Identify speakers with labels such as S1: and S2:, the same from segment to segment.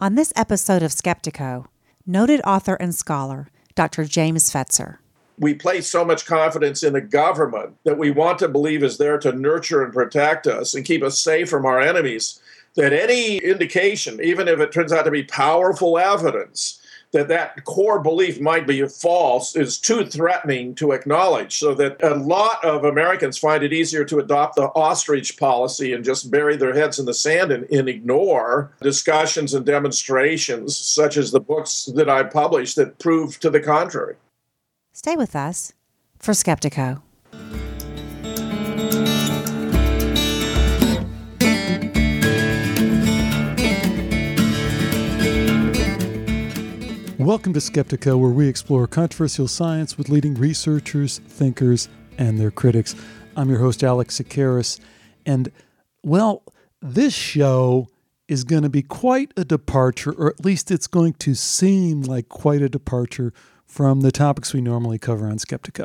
S1: On this episode of Skeptiko, noted author and scholar, Dr. James Fetzer.
S2: We place so much confidence in the government that we want to believe is there to nurture and protect us and keep us safe from our enemies, that any indication, even if it turns out to be powerful evidence, that core belief might be false is too threatening to acknowledge, so that a lot of Americans find it easier to adopt the ostrich policy and just bury their heads in the sand and ignore discussions and demonstrations, such as the books that I published that prove to the contrary.
S1: Stay with us for Skeptiko.
S3: Welcome to Skeptiko, where we explore controversial science with leading researchers, thinkers, and their critics. I'm your host, Alex Sakaris, and, well, this show is going to be quite a departure, or at least it's going to seem like quite a departure from the topics we normally cover on Skeptiko.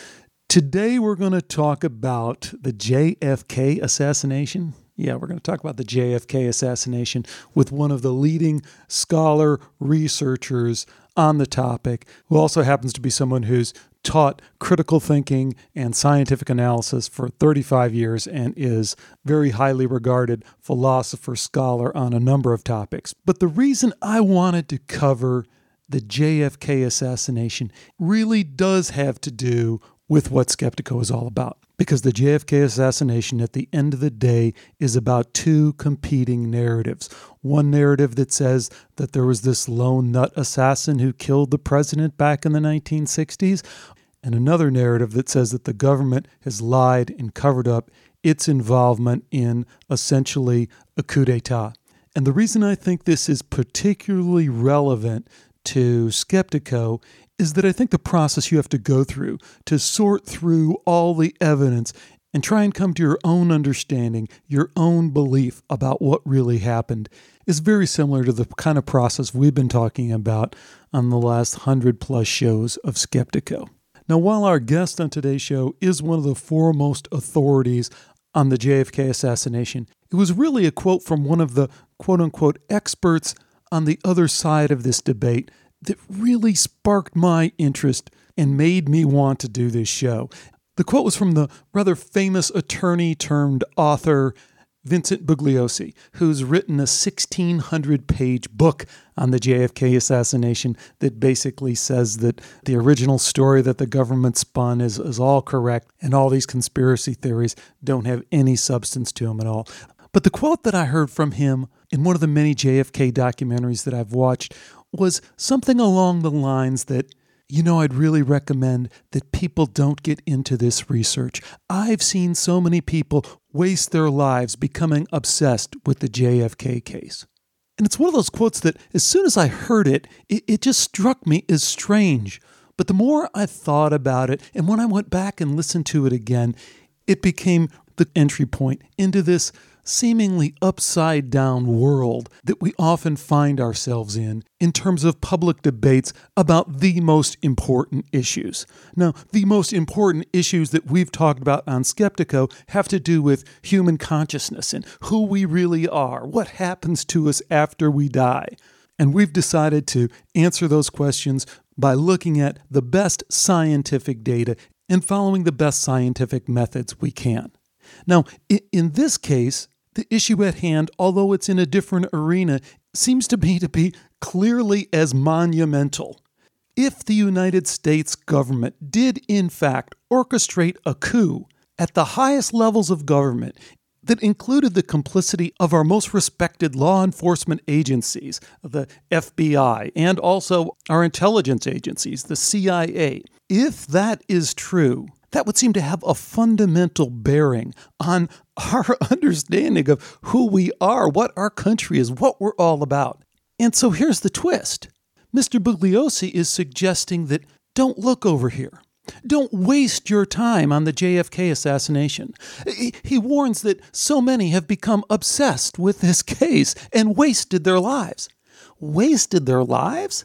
S3: Today, we're going to talk about the JFK assassination. Yeah, we're going to talk about the JFK assassination with one of the leading scholar researchers on the topic, who also happens to be someone who's taught critical thinking and scientific analysis for 35 years and is very highly regarded philosopher, scholar on a number of topics. But the reason I wanted to cover the JFK assassination really does have to do with what Skeptiko is all about. Because the JFK assassination, at the end of the day, is about two competing narratives. One narrative that says that there was this lone nut assassin who killed the president back in the 1960s, and another narrative that says that the government has lied and covered up its involvement in essentially a coup d'etat. And the reason I think this is particularly relevant to Skeptiko is that I think the process you have to go through to sort through all the evidence and try and come to your own understanding, your own belief about what really happened is very similar to the kind of process we've been talking about on the last 100+ shows of Skeptiko. Now, while our guest on today's show is one of the foremost authorities on the JFK assassination, it was really a quote from one of the quote-unquote experts on the other side of this debate that really sparked my interest and made me want to do this show. The quote was from the rather famous attorney turned author Vincent Bugliosi, who's written a 1,600-page book on the JFK assassination that basically says that the original story that the government spun is all correct and all these conspiracy theories don't have any substance to them at all. But the quote that I heard from him in one of the many JFK documentaries that I've watched was something along the lines that, I'd really recommend that people don't get into this research. I've seen so many people waste their lives becoming obsessed with the JFK case. And it's one of those quotes that as soon as I heard it, it just struck me as strange. But the more I thought about it, and when I went back and listened to it again, it became the entry point into this seemingly upside-down world that we often find ourselves in terms of public debates about the most important issues. Now, the most important issues that we've talked about on Skeptiko have to do with human consciousness and who we really are, what happens to us after we die. And we've decided to answer those questions by looking at the best scientific data and following the best scientific methods we can. Now, in this case, the issue at hand, although it's in a different arena, seems to me to be clearly as monumental. If the United States government did, in fact, orchestrate a coup at the highest levels of government that included the complicity of our most respected law enforcement agencies, the FBI, and also our intelligence agencies, the CIA, if that is true, that would seem to have a fundamental bearing on our understanding of who we are, what our country is, what we're all about. And so here's the twist. Mr. Bugliosi is suggesting that don't look over here. Don't waste your time on the JFK assassination. He warns that so many have become obsessed with this case and wasted their lives. Wasted their lives?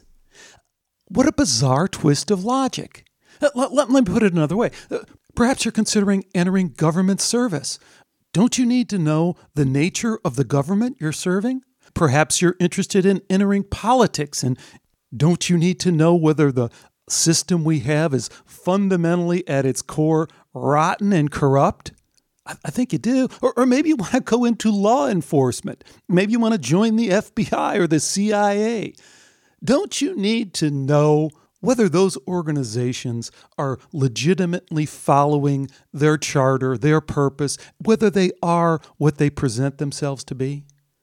S3: What a bizarre twist of logic. Let me put it another way. Perhaps you're considering entering government service. Don't you need to know the nature of the government you're serving? Perhaps you're interested in entering politics, and don't you need to know whether the system we have is fundamentally at its core rotten and corrupt? I think you do. Or maybe you want to go into law enforcement. Maybe you want to join the FBI or the CIA. Don't you need to know whether those organizations are legitimately following their charter, their purpose, whether they are what they present themselves to be?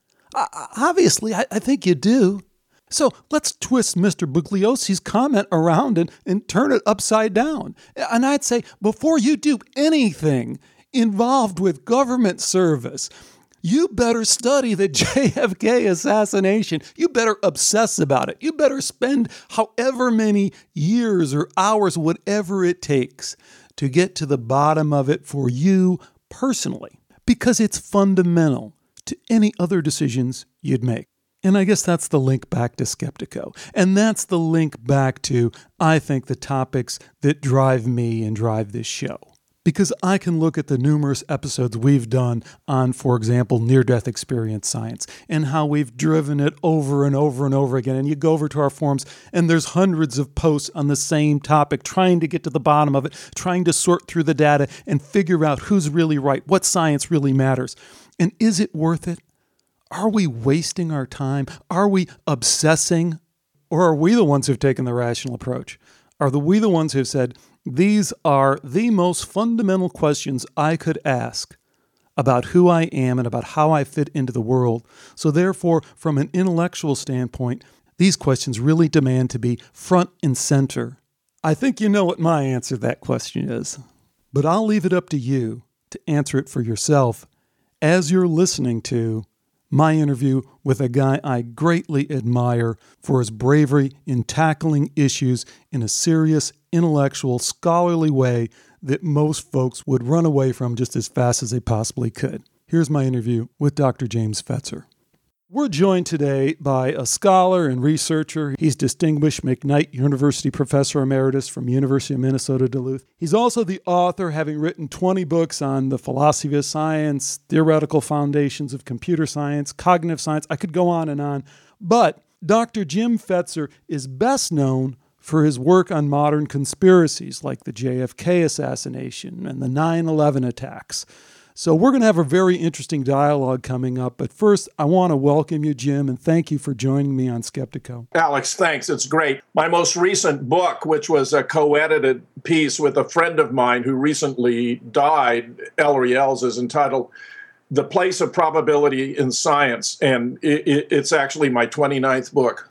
S3: Obviously, I think you do. So let's twist Mr. Bugliosi's comment around and turn it upside down. And I'd say, before you do anything involved with government service, you better study the JFK assassination. You better obsess about it. You better spend however many years or hours, whatever it takes, to get to the bottom of it for you personally, because it's fundamental to any other decisions you'd make. And I guess that's the link back to Skeptiko. And that's the link back to, I think, the topics that drive me and drive this show. Because I can look at the numerous episodes we've done on, for example, near-death experience science, and how we've driven it over and over and over again. And you go over to our forums, and there's hundreds of posts on the same topic, trying to get to the bottom of it, trying to sort through the data and figure out who's really right, what science really matters. And is it worth it? Are we wasting our time? Are we obsessing? Or are we the ones who've taken the rational approach? Are we the ones who've said, these are the most fundamental questions I could ask about who I am and about how I fit into the world. So therefore, from an intellectual standpoint, these questions really demand to be front and center. I think you know what my answer to that question is. But I'll leave it up to you to answer it for yourself as you're listening to my interview with a guy I greatly admire for his bravery in tackling issues in a serious, intellectual, scholarly way that most folks would run away from just as fast as they possibly could. Here's my interview with Dr. James Fetzer. We're joined today by a scholar and researcher. He's Distinguished McKnight University Professor Emeritus from University of Minnesota Duluth. He's also the author, having written 20 books on the philosophy of science, theoretical foundations of computer science, cognitive science. I could go on. But Dr. Jim Fetzer is best known for his work on modern conspiracies like the JFK assassination and the 9/11 attacks. So we're going to have a very interesting dialogue coming up. But first, I want to welcome you, Jim, and thank you for joining me on Skeptiko.
S2: Alex, thanks. It's great. My most recent book, which was a co-edited piece with a friend of mine who recently died, Ellery Els, is entitled The Place of Probability in Science. And it's actually my 29th book.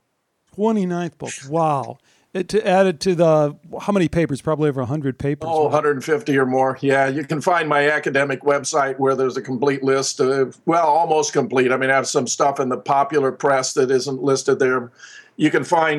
S3: 29th book. Wow. To add it to the, how many papers? Probably over 100 papers.
S2: Oh, 150 or more. Yeah, you can find my academic website where there's a complete list of, well, almost complete. I mean, I have some stuff in the popular press that isn't listed there. You can find,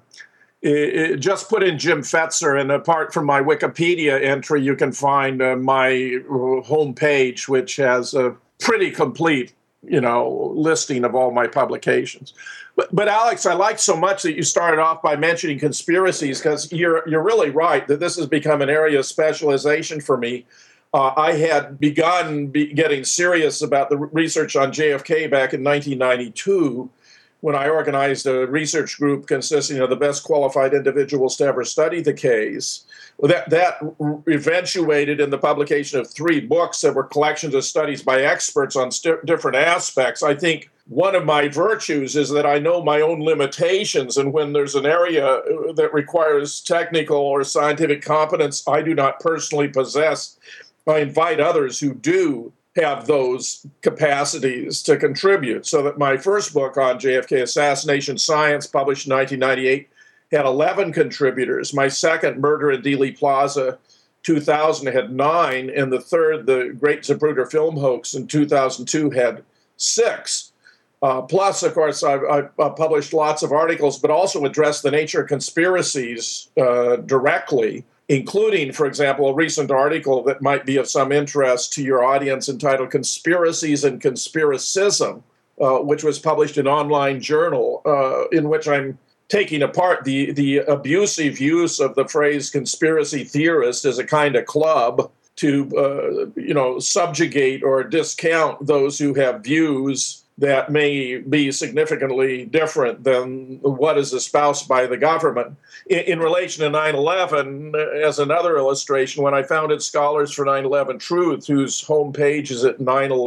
S2: just put in Jim Fetzer, and apart from my Wikipedia entry, you can find my homepage, which has a pretty complete, listing of all my publications. But Alex, I like so much that you started off by mentioning conspiracies, because you're really right that this has become an area of specialization for me. I had begun getting serious about the research on JFK back in 1992 when I organized a research group consisting of the best qualified individuals to ever study the case. Well, that eventuated in the publication of 3 books that were collections of studies by experts on different aspects. I think one of my virtues is that I know my own limitations, and when there's an area that requires technical or scientific competence I do not personally possess, I invite others who do have those capacities to contribute. So that my first book on JFK assassination science, published in 1998, had 11 contributors. My second, Murder in Dealey Plaza, 2000, had 9. And the third, The Great Zapruder Film Hoax, in 2002, had 6. Plus, of course, I've published lots of articles, but also addressed the nature of conspiracies directly, including, for example, a recent article that might be of some interest to your audience entitled Conspiracies and Conspiracism, which was published in Online Journal, in which I'm taking apart the abusive use of the phrase conspiracy theorist as a kind of club to, subjugate or discount those who have views that may be significantly different than what is espoused by the government. In relation to 9/11, as another illustration, when I founded Scholars for 9/11 Truth, whose homepage is at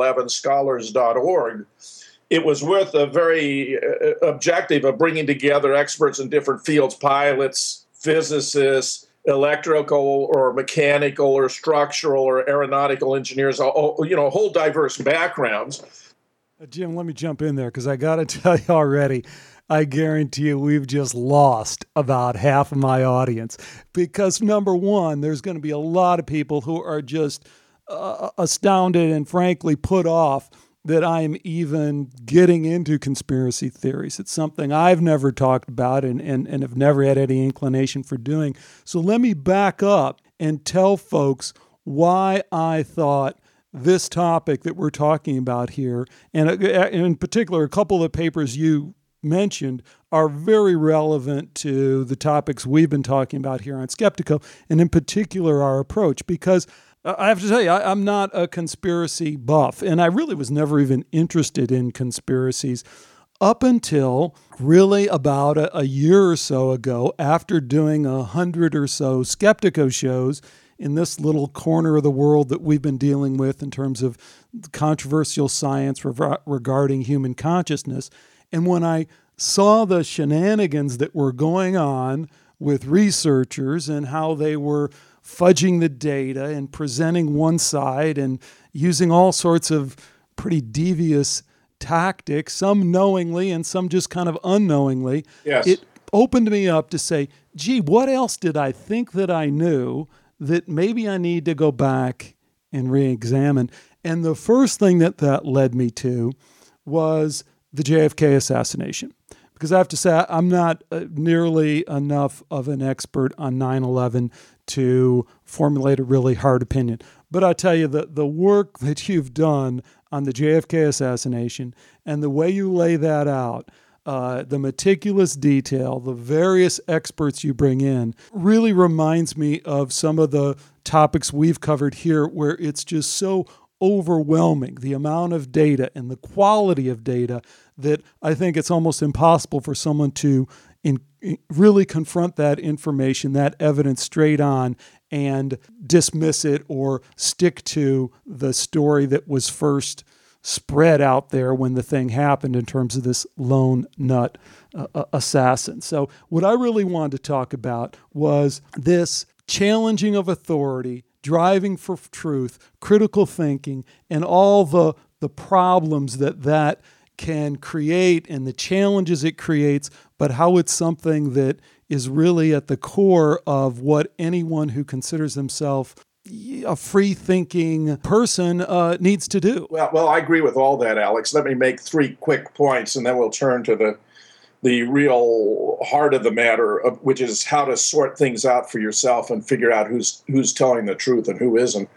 S2: 911scholars.org, it was with a very objective of bringing together experts in different fields, pilots, physicists, electrical or mechanical or structural or aeronautical engineers, whole diverse backgrounds.
S3: Jim, let me jump in there because I got to tell you already, I guarantee you we've just lost about half of my audience because, number one, there's going to be a lot of people who are just astounded and frankly put off that I'm even getting into conspiracy theories. It's something I've never talked about and have never had any inclination for doing. So let me back up and tell folks why I thought this topic that we're talking about here, and in particular, a couple of the papers you mentioned are very relevant to the topics we've been talking about here on Skeptiko, and in particular, our approach, because I have to tell you, I'm not a conspiracy buff, and I really was never even interested in conspiracies up until really about a year or so ago, after doing 100 or so Skeptiko shows in this little corner of the world that we've been dealing with in terms of controversial science regarding human consciousness. And when I saw the shenanigans that were going on with researchers and how they were fudging the data and presenting one side and using all sorts of pretty devious tactics, some knowingly and some just kind of unknowingly,
S2: yes,
S3: it opened me up to say, gee, what else did I think that I knew that maybe I need to go back and re-examine? And the first thing that led me to was the JFK assassination. Because I have to say, I'm not nearly enough of an expert on 9/11 to formulate a really hard opinion. But I tell you, the work that you've done on the JFK assassination and the way you lay that out, the meticulous detail, the various experts you bring in, really reminds me of some of the topics we've covered here where it's just so overwhelming, the amount of data and the quality of data, that I think it's almost impossible for someone to really confront that information, that evidence straight on and dismiss it or stick to the story that was first spread out there when the thing happened in terms of this lone nut assassin. So what I really wanted to talk about was this challenging of authority, driving for truth, critical thinking, and all the problems that can create and the challenges it creates, but how it's something that is really at the core of what anyone who considers himself a free-thinking person needs to do.
S2: Well, I agree with all that, Alex. Let me make 3 quick points, and then we'll turn to the real heart of the matter, which is how to sort things out for yourself and figure out who's telling the truth and who isn't.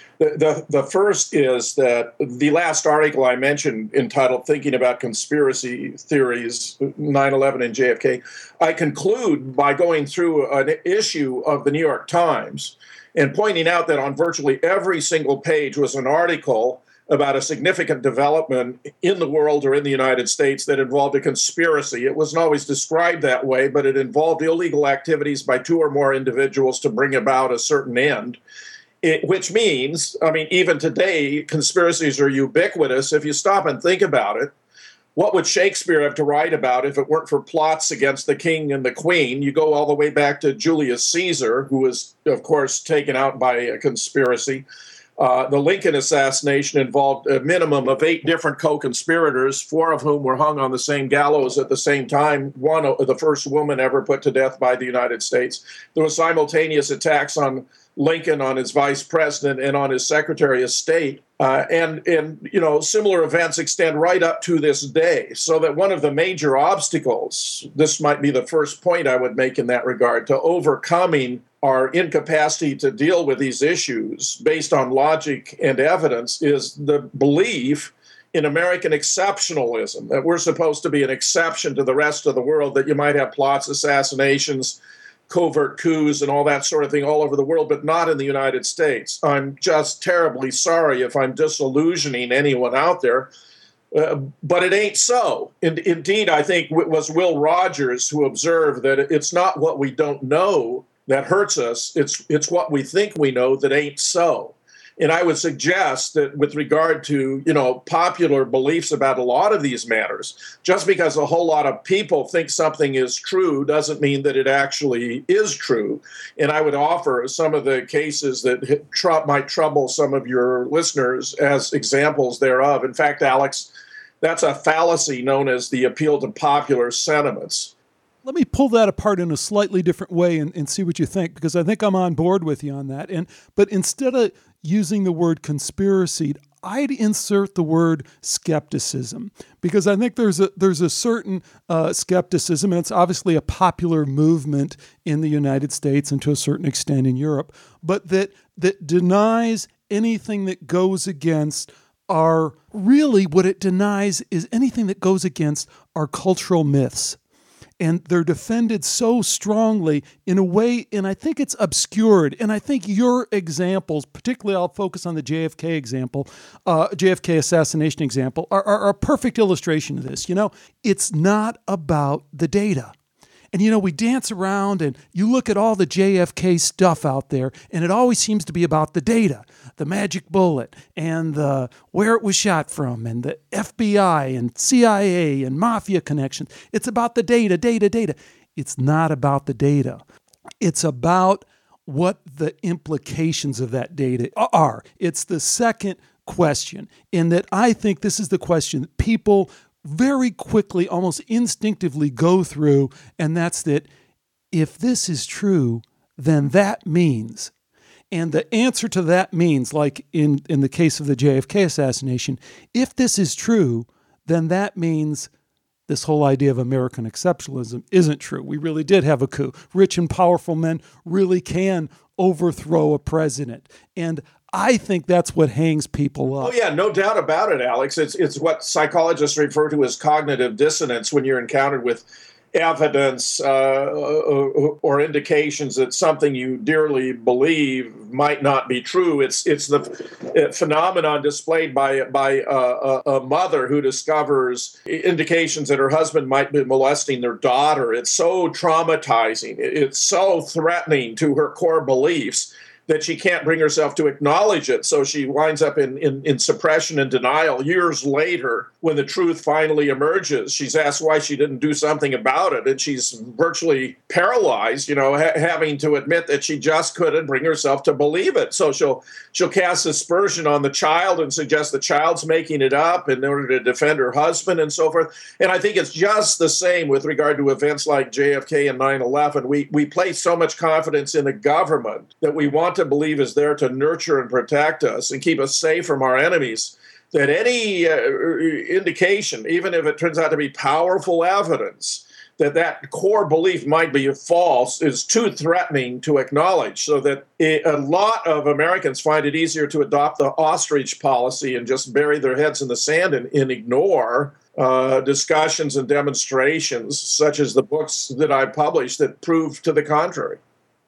S2: The first is that the last article I mentioned, entitled Thinking About Conspiracy Theories, 9/11 and JFK, I conclude by going through an issue of the New York Times and pointing out that on virtually every single page was an article about a significant development in the world or in the United States that involved a conspiracy. It wasn't always described that way, but it involved illegal activities by 2 or more individuals to bring about a certain end. Which means, even today, conspiracies are ubiquitous. If you stop and think about it, what would Shakespeare have to write about if it weren't for plots against the king and the queen? You go all the way back to Julius Caesar, who was, of course, taken out by a conspiracy. The Lincoln assassination involved a minimum of 8 different co-conspirators, 4 of whom were hung on the same gallows at the same time, one the first woman ever put to death by the United States. There were simultaneous attacks on Lincoln, on his vice president, and on his secretary of state. And similar events extend right up to this day. So that one of the major obstacles, this might be the first point I would make in that regard, to overcoming our incapacity to deal with these issues based on logic and evidence, is the belief in American exceptionalism, that we're supposed to be an exception to the rest of the world, that you might have plots, assassinations, covert coups, and all that sort of thing all over the world, but not in the United States. I'm just terribly sorry if I'm disillusioning anyone out there. But it ain't so. Indeed, I think it was Will Rogers who observed that it's not what we don't know that hurts us. It's what we think we know that ain't so. And I would suggest that with regard to, popular beliefs about a lot of these matters, just because a whole lot of people think something is true doesn't mean that it actually is true. And I would offer some of the cases that might trouble some of your listeners as examples thereof. In fact, Alex, that's a fallacy known as the appeal to popular sentiments.
S3: Let me pull that apart in a slightly different way and see what you think, because I think I'm on board with you on that. But instead of using the word conspiracy, I'd insert the word skepticism, because I think there's a certain skepticism, and it's obviously a popular movement in the United States and to a certain extent in Europe, but that denies anything that goes against what it denies is anything that goes against our cultural myths. And they're defended so strongly in a way, and I think it's obscured. And I think your examples, particularly I'll focus on the JFK example, JFK assassination example, are a perfect illustration of this. It's not about the data. And, we dance around and you look at all the JFK stuff out there, and it always seems to be about the data, the magic bullet, and where it was shot from, and the FBI and CIA and mafia connections. It's about the data. It's not about the data. It's about what the implications of that data are. It's the second question, in that I think this is the question that people very quickly, almost instinctively go through, and that's that if this is true, then that means. And the answer to that means, like in the case of the JFK assassination, if this is true, then that means this whole idea of American exceptionalism isn't true. We really did have a coup. Rich and powerful men really can overthrow a president. And I think that's what hangs people up.
S2: Oh, yeah, no doubt about it, Alex. It's what psychologists refer to as cognitive dissonance when you're encountered with evidence or indications that something you dearly believe might not be true. It's the phenomenon displayed by a mother who discovers indications that her husband might be molesting their daughter. It's so traumatizing. It's so threatening to her core beliefs that she can't bring herself to acknowledge it. So she winds up in suppression and denial. Years later, when the truth finally emerges, she's asked why she didn't do something about it. And she's virtually paralyzed, having to admit that she just couldn't bring herself to believe it. So she'll cast aspersion on the child and suggest the child's making it up in order to defend her husband and so forth. And I think it's just the same with regard to events like JFK and 9/11. We place so much confidence in the government that we want to believe is there to nurture and protect us and keep us safe from our enemies, that any indication, even if it turns out to be powerful evidence, that core belief might be false is too threatening to acknowledge, so that a lot of Americans find it easier to adopt the ostrich policy and just bury their heads in the sand and ignore discussions and demonstrations such as the books that I published that prove to the contrary.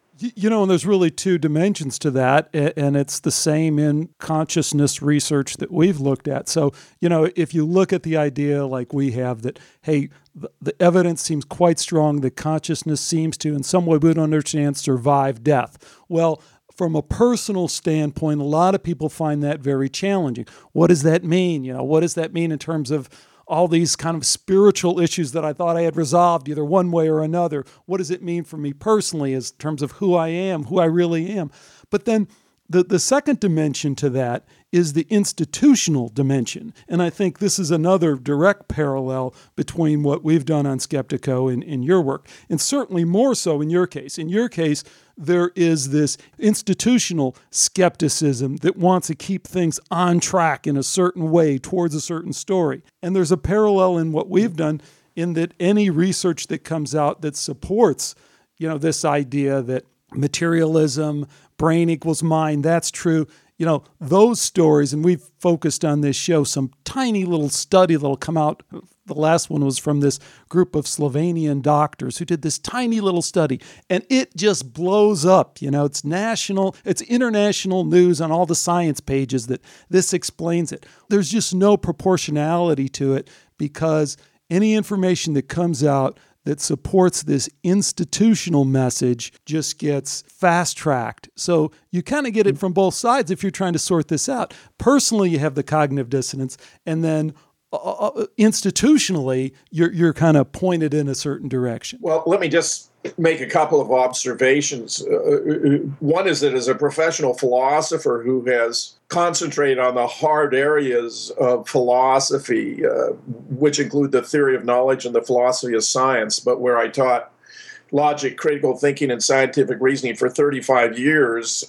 S3: And there's really two dimensions to that, and it's the same in consciousness research that we've looked at. So, if you look at the idea like we have that, hey, the evidence seems quite strong that consciousness seems to, in some way we don't understand, survive death. Well, from a personal standpoint, a lot of people find that very challenging. What does that mean? What does that mean in terms of all these kind of spiritual issues that I thought I had resolved either one way or another? What does it mean for me personally in terms of who I am, who I really am? But then the second dimension to that is the institutional dimension. And I think this is another direct parallel between what we've done on Skeptiko in your work, and certainly more so in your case. In your case, there is this institutional skepticism that wants to keep things on track in a certain way towards a certain story. And there's a parallel in what we've done in that any research that comes out that supports, this idea that materialism, brain equals mind, that's true. those stories, and we've focused on this show, some tiny little study that'll come out. The last one was from this group of Slovenian doctors who did this tiny little study, and it just blows up. It's international news on all the science pages that this explains it. There's just no proportionality to it, because any information that comes out that supports this institutional message just gets fast-tracked. So you kind of get it from both sides if you're trying to sort this out. Personally, you have the cognitive dissonance, and then institutionally, you're kind of pointed in a certain direction.
S2: Well, let me just make a couple of observations. One is that as a professional philosopher who has concentrated on the hard areas of philosophy, which include the theory of knowledge and the philosophy of science, but where I taught logic, critical thinking, and scientific reasoning for 35 years,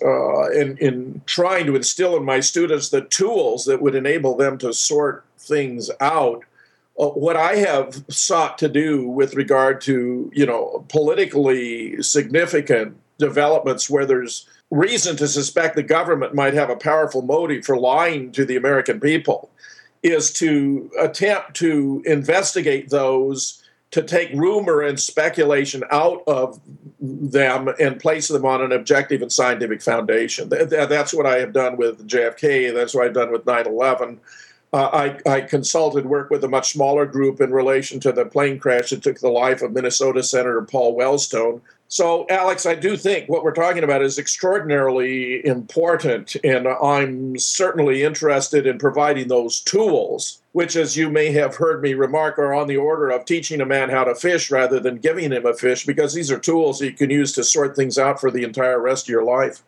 S2: in trying to instill in my students the tools that would enable them to sort things out. What I have sought to do with regard to, politically significant developments where there's reason to suspect the government might have a powerful motive for lying to the American people is to attempt to investigate those, to take rumor and speculation out of them and place them on an objective and scientific foundation. That's what I have done with JFK. That's what I've done with 9/11. I consulted work with a much smaller group in relation to the plane crash that took the life of Minnesota Senator Paul Wellstone. So, Alex, I do think what we're talking about is extraordinarily important, and I'm certainly interested in providing those tools, which, as you may have heard me remark, are on the order of teaching a man how to fish rather than giving him a fish, because these are tools you can use to sort things out for the entire rest of your life.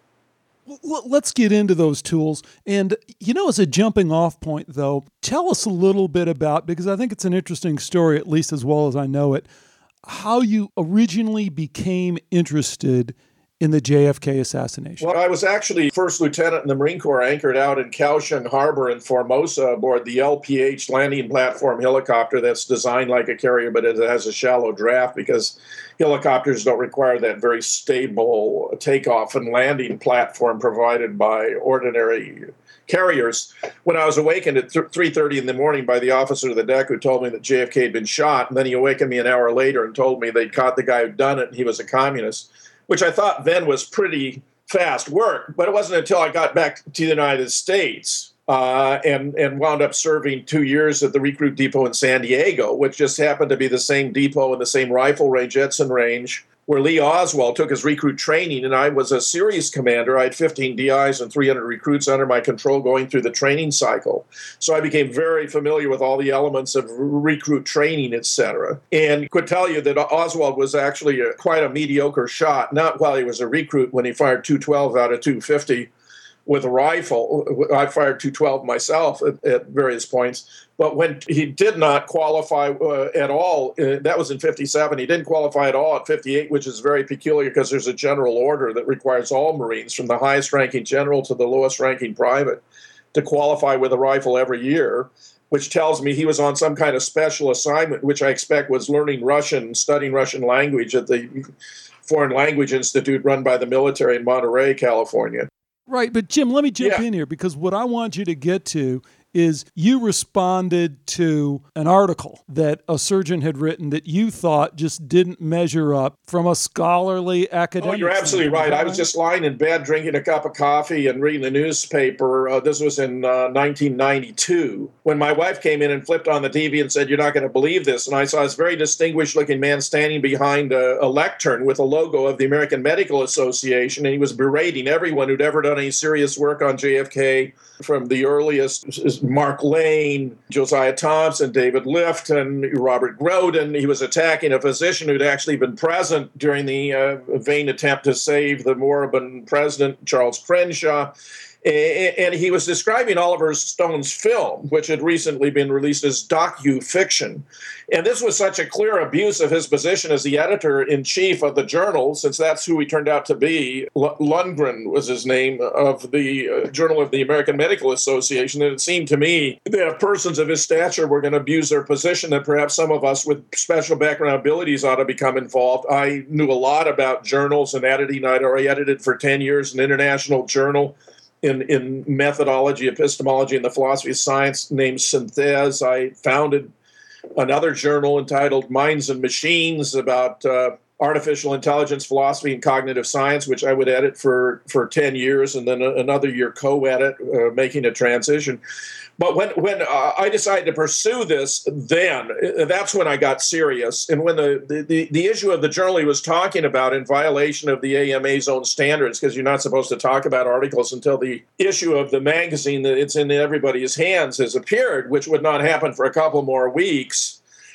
S3: Let's get into those tools. And, as a jumping off point, though, tell us a little bit about, because I think it's an interesting story, at least as well as I know it, how you originally became interested in the JFK assassination.
S2: Well, I was actually first lieutenant in the Marine Corps, anchored out in Kaohsiung Harbor in Formosa aboard the LPH landing platform helicopter that's designed like a carrier, but it has a shallow draft because helicopters don't require that very stable takeoff and landing platform provided by ordinary carriers. When I was awakened at 3:30 in the morning by the officer of the deck who told me that JFK had been shot, and then he awakened me an hour later and told me they'd caught the guy who'd done it and he was a communist, which I thought then was pretty fast work. But it wasn't until I got back to the United States and wound up serving 2 years at the recruit depot in San Diego, which just happened to be the same depot and the same rifle range, Edson Range, where Lee Oswald took his recruit training, and I was a series commander. I had 15 DIs and 300 recruits under my control going through the training cycle. So I became very familiar with all the elements of recruit training, etc. And could tell you that Oswald was actually quite a mediocre shot, not while he was a recruit when he fired 212 out of 250 with a rifle. I fired 212 myself at various points. But when he did not qualify at all, that was in 57. He didn't qualify at all at 58, which is very peculiar because there's a general order that requires all Marines, from the highest ranking general to the lowest ranking private, to qualify with a rifle every year, which tells me he was on some kind of special assignment, which I expect was learning Russian, studying Russian language at the Foreign Language Institute run by the military in Monterey, California.
S3: Right, but Jim, let me jump in here, because what I want you to get to is you responded to an article that a surgeon had written that you thought just didn't measure up from a scholarly academic.
S2: Oh, you're absolutely right. I was just lying in bed drinking a cup of coffee and reading the newspaper. This was in 1992, when my wife came in and flipped on the TV and said, "You're not going to believe this." And I saw this very distinguished-looking man standing behind a lectern with a logo of the American Medical Association, and he was berating everyone who'd ever done any serious work on JFK, from the earliest Mark Lane, Josiah Thompson, David Lifton, Robert Groden. He was attacking a physician who'd actually been present during the vain attempt to save the moribund president, Charles Crenshaw. And he was describing Oliver Stone's film, which had recently been released as docu-fiction. And this was such a clear abuse of his position as the editor-in-chief of the journal, since that's who he turned out to be. Lundgren was his name, of the Journal of the American Medical Association. And it seemed to me that if persons of his stature were going to abuse their position, that perhaps some of us with special background abilities ought to become involved. I knew a lot about journals and editing. I'd already edited for 10 years an international journal in methodology, epistemology, and the philosophy of science named Synthèse. I founded another journal entitled Minds and Machines about artificial intelligence, philosophy, and cognitive science, which I would edit for 10 years and then another year co-edit, making a transition. But when I decided to pursue this, then that's when I got serious. And when the issue of the journal he was talking about in violation of the AMA's own standards, because you're not supposed to talk about articles until the issue of the magazine that it's in everybody's hands has appeared, which would not happen for a couple more weeks.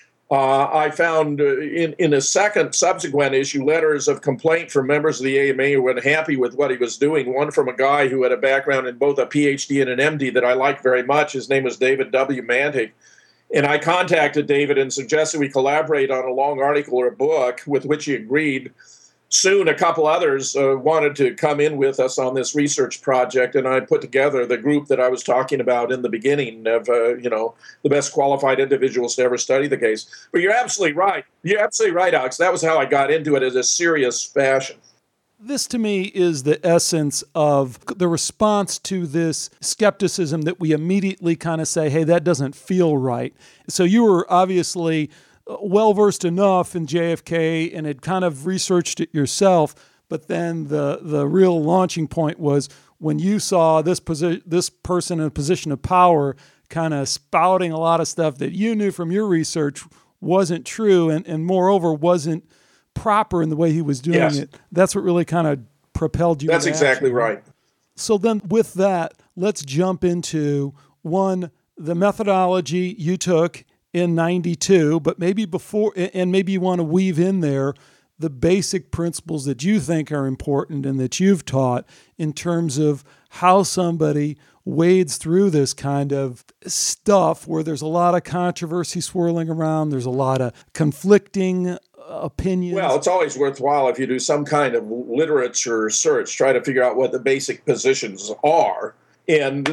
S2: I found in a second subsequent issue letters of complaint from members of the AMA who were unhappy with what he was doing. One from a guy who had a background in both a PhD and an MD that I liked very much. His name was David W. Mantig. And I contacted David and suggested we collaborate on a long article or a book, with which he agreed. Soon, a couple others wanted to come in with us on this research project, and I put together the group that I was talking about in the beginning of, the best qualified individuals to ever study the case. But you're absolutely right. You're absolutely right, Alex. That was how I got into it in a serious fashion.
S3: This, to me, is the essence of the response to this skepticism that we immediately kind of say, hey, that doesn't feel right. So you were obviously well-versed enough in JFK and had kind of researched it yourself, but then the real launching point was when you saw this person in a position of power kind of spouting a lot of stuff that you knew from your research wasn't true and moreover wasn't proper in the way he was doing it. That's what really kind of propelled you.
S2: That's exactly right.
S3: So then with that, let's jump into the methodology you took in 92, but maybe before, and maybe you want to weave in there the basic principles that you think are important and that you've taught in terms of how somebody wades through this kind of stuff where there's a lot of controversy swirling around, there's a lot of conflicting opinions.
S2: Well, it's always worthwhile if you do some kind of literature search, try to figure out what the basic positions are. And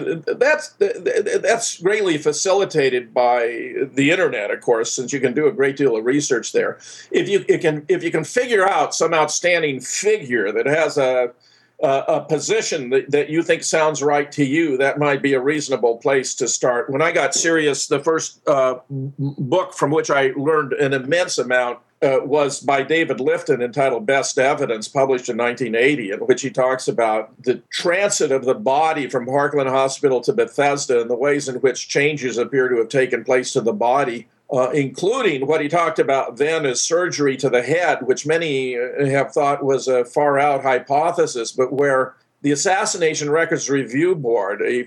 S2: that's greatly facilitated by the internet, of course, since you can do a great deal of research there. If you can figure out some outstanding figure that has a position that you think sounds right to you, that might be a reasonable place to start. When I got serious, the first book from which I learned an immense amount was by David Lifton, entitled Best Evidence, published in 1980, in which he talks about the transit of the body from Parkland Hospital to Bethesda and the ways in which changes appear to have taken place to the body, including what he talked about then as surgery to the head, which many have thought was a far-out hypothesis, but where the Assassination Records Review Board, a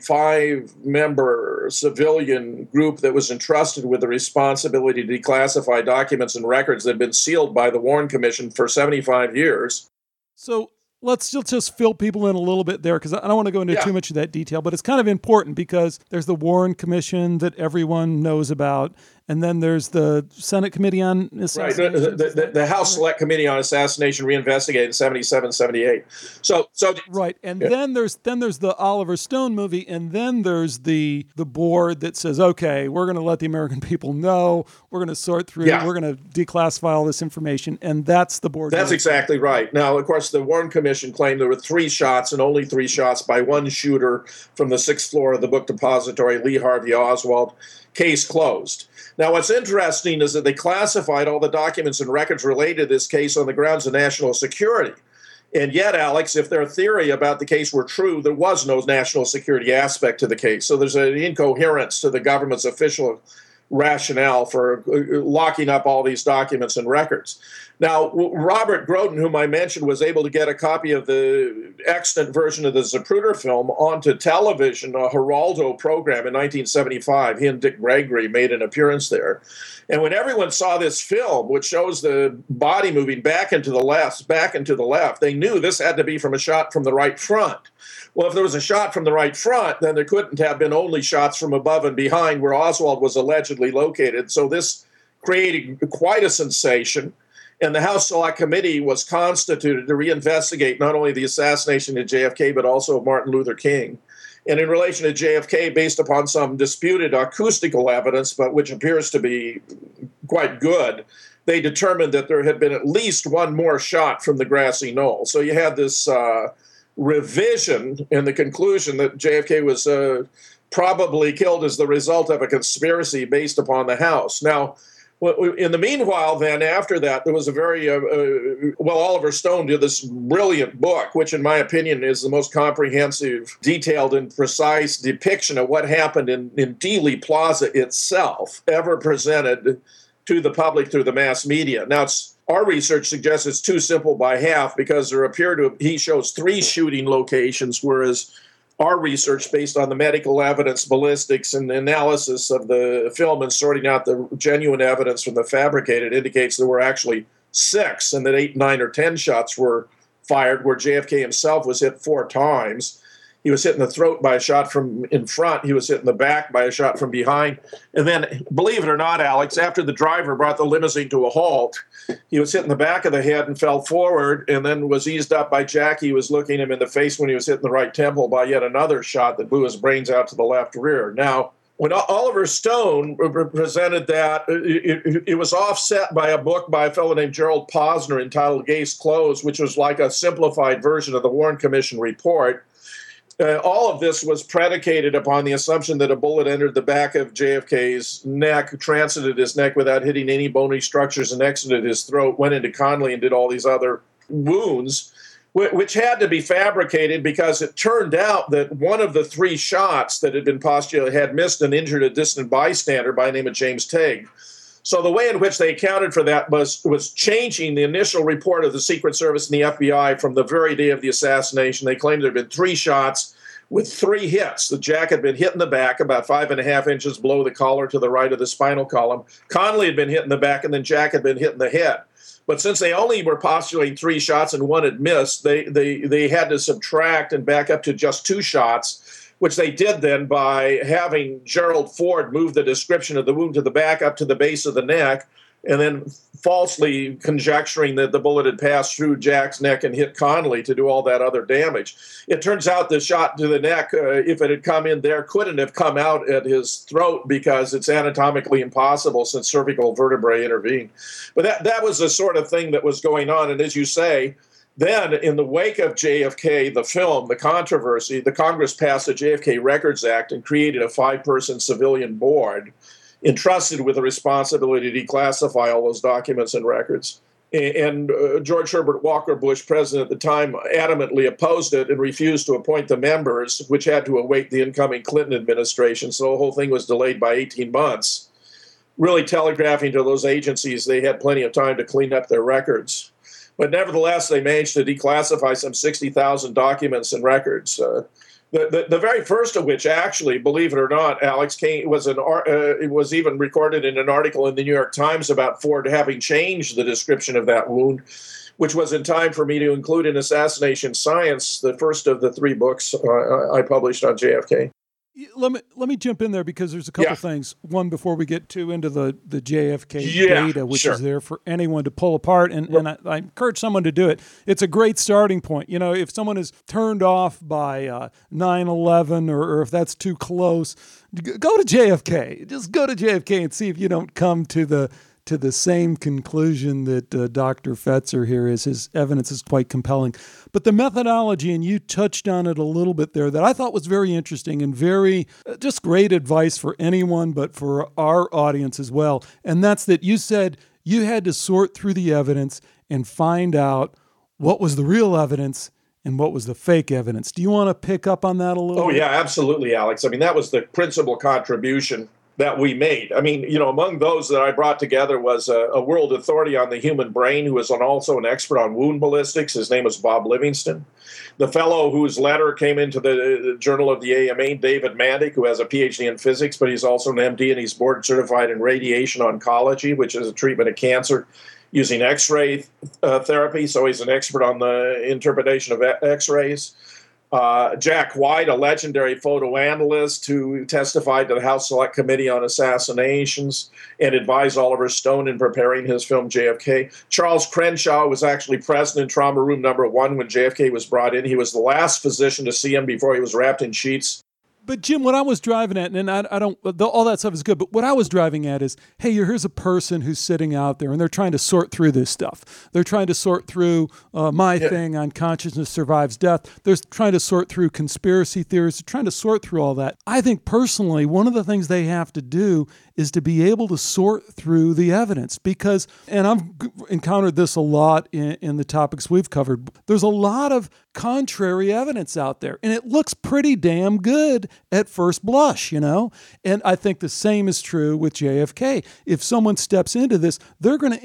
S2: 5-member civilian group that was entrusted with the responsibility to declassify documents and records that had been sealed by the Warren Commission for 75 years.
S3: So let's just fill people in a little bit there, because I don't want to go into too much of that detail, but it's kind of important because there's the Warren Commission that everyone knows about, and then there's the Senate Committee on Assassination.
S2: Right, the House Select Committee on Assassination reinvestigated in 77, 78. So
S3: right, and then there's the Oliver Stone movie, and then there's the board that says, okay, we're going to let the American people know, we're going to sort through, we're going to declassify all this information, and that's the board.
S2: That's exactly right. Now, of course, the Warren Commission claimed there were 3 shots and only 3 shots by one shooter from the 6th floor of the book depository, Lee Harvey Oswald. Case closed. Now, what's interesting is that they classified all the documents and records related to this case on the grounds of national security. And yet, Alex, if their theory about the case were true, there was no national security aspect to the case. So there's an incoherence to the government's official rationale for locking up all these documents and records. Now, Robert Groden, whom I mentioned, was able to get a copy of the extant version of the Zapruder film onto television, a Geraldo program in 1975. He and Dick Gregory made an appearance there. And when everyone saw this film, which shows the body moving back and to the left, they knew this had to be from a shot from the right front. Well, if there was a shot from the right front, then there couldn't have been only shots from above and behind where Oswald was allegedly located. So this created quite a sensation. And the House Select Committee was constituted to reinvestigate not only the assassination of JFK, but also of Martin Luther King. And in relation to JFK, based upon some disputed acoustical evidence, but which appears to be quite good, they determined that there had been at least one more shot from the grassy knoll. So you had this revision in the conclusion that JFK was probably killed as the result of a conspiracy based upon the House. Now, in the meanwhile, then, after that, there was a very, Oliver Stone did this brilliant book, which in my opinion is the most comprehensive, detailed, and precise depiction of what happened in Dealey Plaza itself, ever presented to the public through the mass media. Now, our research suggests it's too simple by half because he shows 3 shooting locations, whereas our research, based on the medical evidence, ballistics, and analysis of the film and sorting out the genuine evidence from the fabricated, indicates there were actually 6, and that 8, 9, or 10 shots were fired, where JFK himself was hit 4 times. He was hit in the throat by a shot from in front. He was hit in the back by a shot from behind. And then, believe it or not, Alex, after the driver brought the limousine to a halt, he was hit in the back of the head and fell forward, and then was eased up by Jackie, who was looking him in the face when he was hit in the right temple by yet another shot that blew his brains out to the left rear. Now, when Oliver Stone presented that, it was offset by a book by a fellow named Gerald Posner entitled Case Closed, which was like a simplified version of the Warren Commission report. All of this was predicated upon the assumption that a bullet entered the back of JFK's neck, transited his neck without hitting any bony structures, and exited his throat, went into Connally, and did all these other wounds, which had to be fabricated because it turned out that one of the 3 shots that had been postulated had missed and injured a distant bystander by the name of James Tague. So the way in which they accounted for that was changing the initial report of the Secret Service and the FBI from the very day of the assassination. They claimed there had been 3 shots with 3 hits. The Jack had been hit in the back about 5.5 inches below the collar to the right of the spinal column. Connally had been hit in the back, and then Jack had been hit in the head. But since they only were postulating 3 shots and 1 had missed, they had to subtract and back up to just 2 shots, which they did then by having Gerald Ford move the description of the wound to the back up to the base of the neck, and then falsely conjecturing that the bullet had passed through Jack's neck and hit Connally to do all that other damage. It turns out the shot to the neck, if it had come in there, couldn't have come out at his throat because it's anatomically impossible since cervical vertebrae intervened. But that was the sort of thing that was going on, and as you say, then, in the wake of JFK, the film, the controversy, the Congress passed the JFK Records Act and created a 5-person civilian board entrusted with the responsibility to declassify all those documents and records. And George Herbert Walker Bush, president at the time, adamantly opposed it and refused to appoint the members, which had to await the incoming Clinton administration. So the whole thing was delayed by 18 months, really telegraphing to those agencies they had plenty of time to clean up their records. But nevertheless, they managed to declassify some 60,000 documents and records. The very first of which, actually, believe it or not, Alex, it was even recorded in an article in the New York Times about Ford having changed the description of that wound, which was in time for me to include in Assassination Science, the first of the 3 books I published on JFK.
S3: Let me jump in there because there's a couple things. One, before we get too into the JFK data, which is there for anyone to pull apart, and I encourage someone to do it. It's a great starting point. You know, if someone is turned off by 9/11 or if that's too close, go to JFK. Just go to JFK and see if you don't come to the same conclusion that Dr. Fetzer here is. His evidence is quite compelling. But the methodology, and you touched on it a little bit there, that I thought was very interesting and very just great advice for anyone, but for our audience as well. And that's that you said you had to sort through the evidence and find out what was the real evidence and what was the fake evidence. Do you want to pick up on that a little bit?
S2: Oh, yeah, absolutely, Alex. I mean, that was the principal contribution that we made. I mean, you know, among those that I brought together was a world authority on the human brain who was also an expert on wound ballistics. His name was Bob Livingston. The fellow whose letter came into the Journal of the AMA, David Mandick, who has a PhD in physics, but he's also an MD and he's board certified in radiation oncology, which is a treatment of cancer using X-ray therapy. So he's an expert on the interpretation of X-rays. Jack White, a legendary photo analyst who testified to the House Select Committee on Assassinations and advised Oliver Stone in preparing his film JFK. Charles Crenshaw was actually present in trauma room number 1 when JFK was brought in. He was the last physician to see him before he was wrapped in sheets
S3: But Jim, what I was driving at, and I don't, all that stuff is good, but what I was driving at is, hey, here's a person who's sitting out there and they're trying to sort through this stuff. They're trying to sort through my thing on consciousness survives death. They're trying to sort through conspiracy theories. They're trying to sort through all that. I think personally, one of the things they have to do is to be able to sort through the evidence because, and I've encountered this a lot in the topics we've covered, there's a lot of contrary evidence out there and it looks pretty damn good at first blush, you know? And I think the same is true with JFK. If someone steps into this, they're going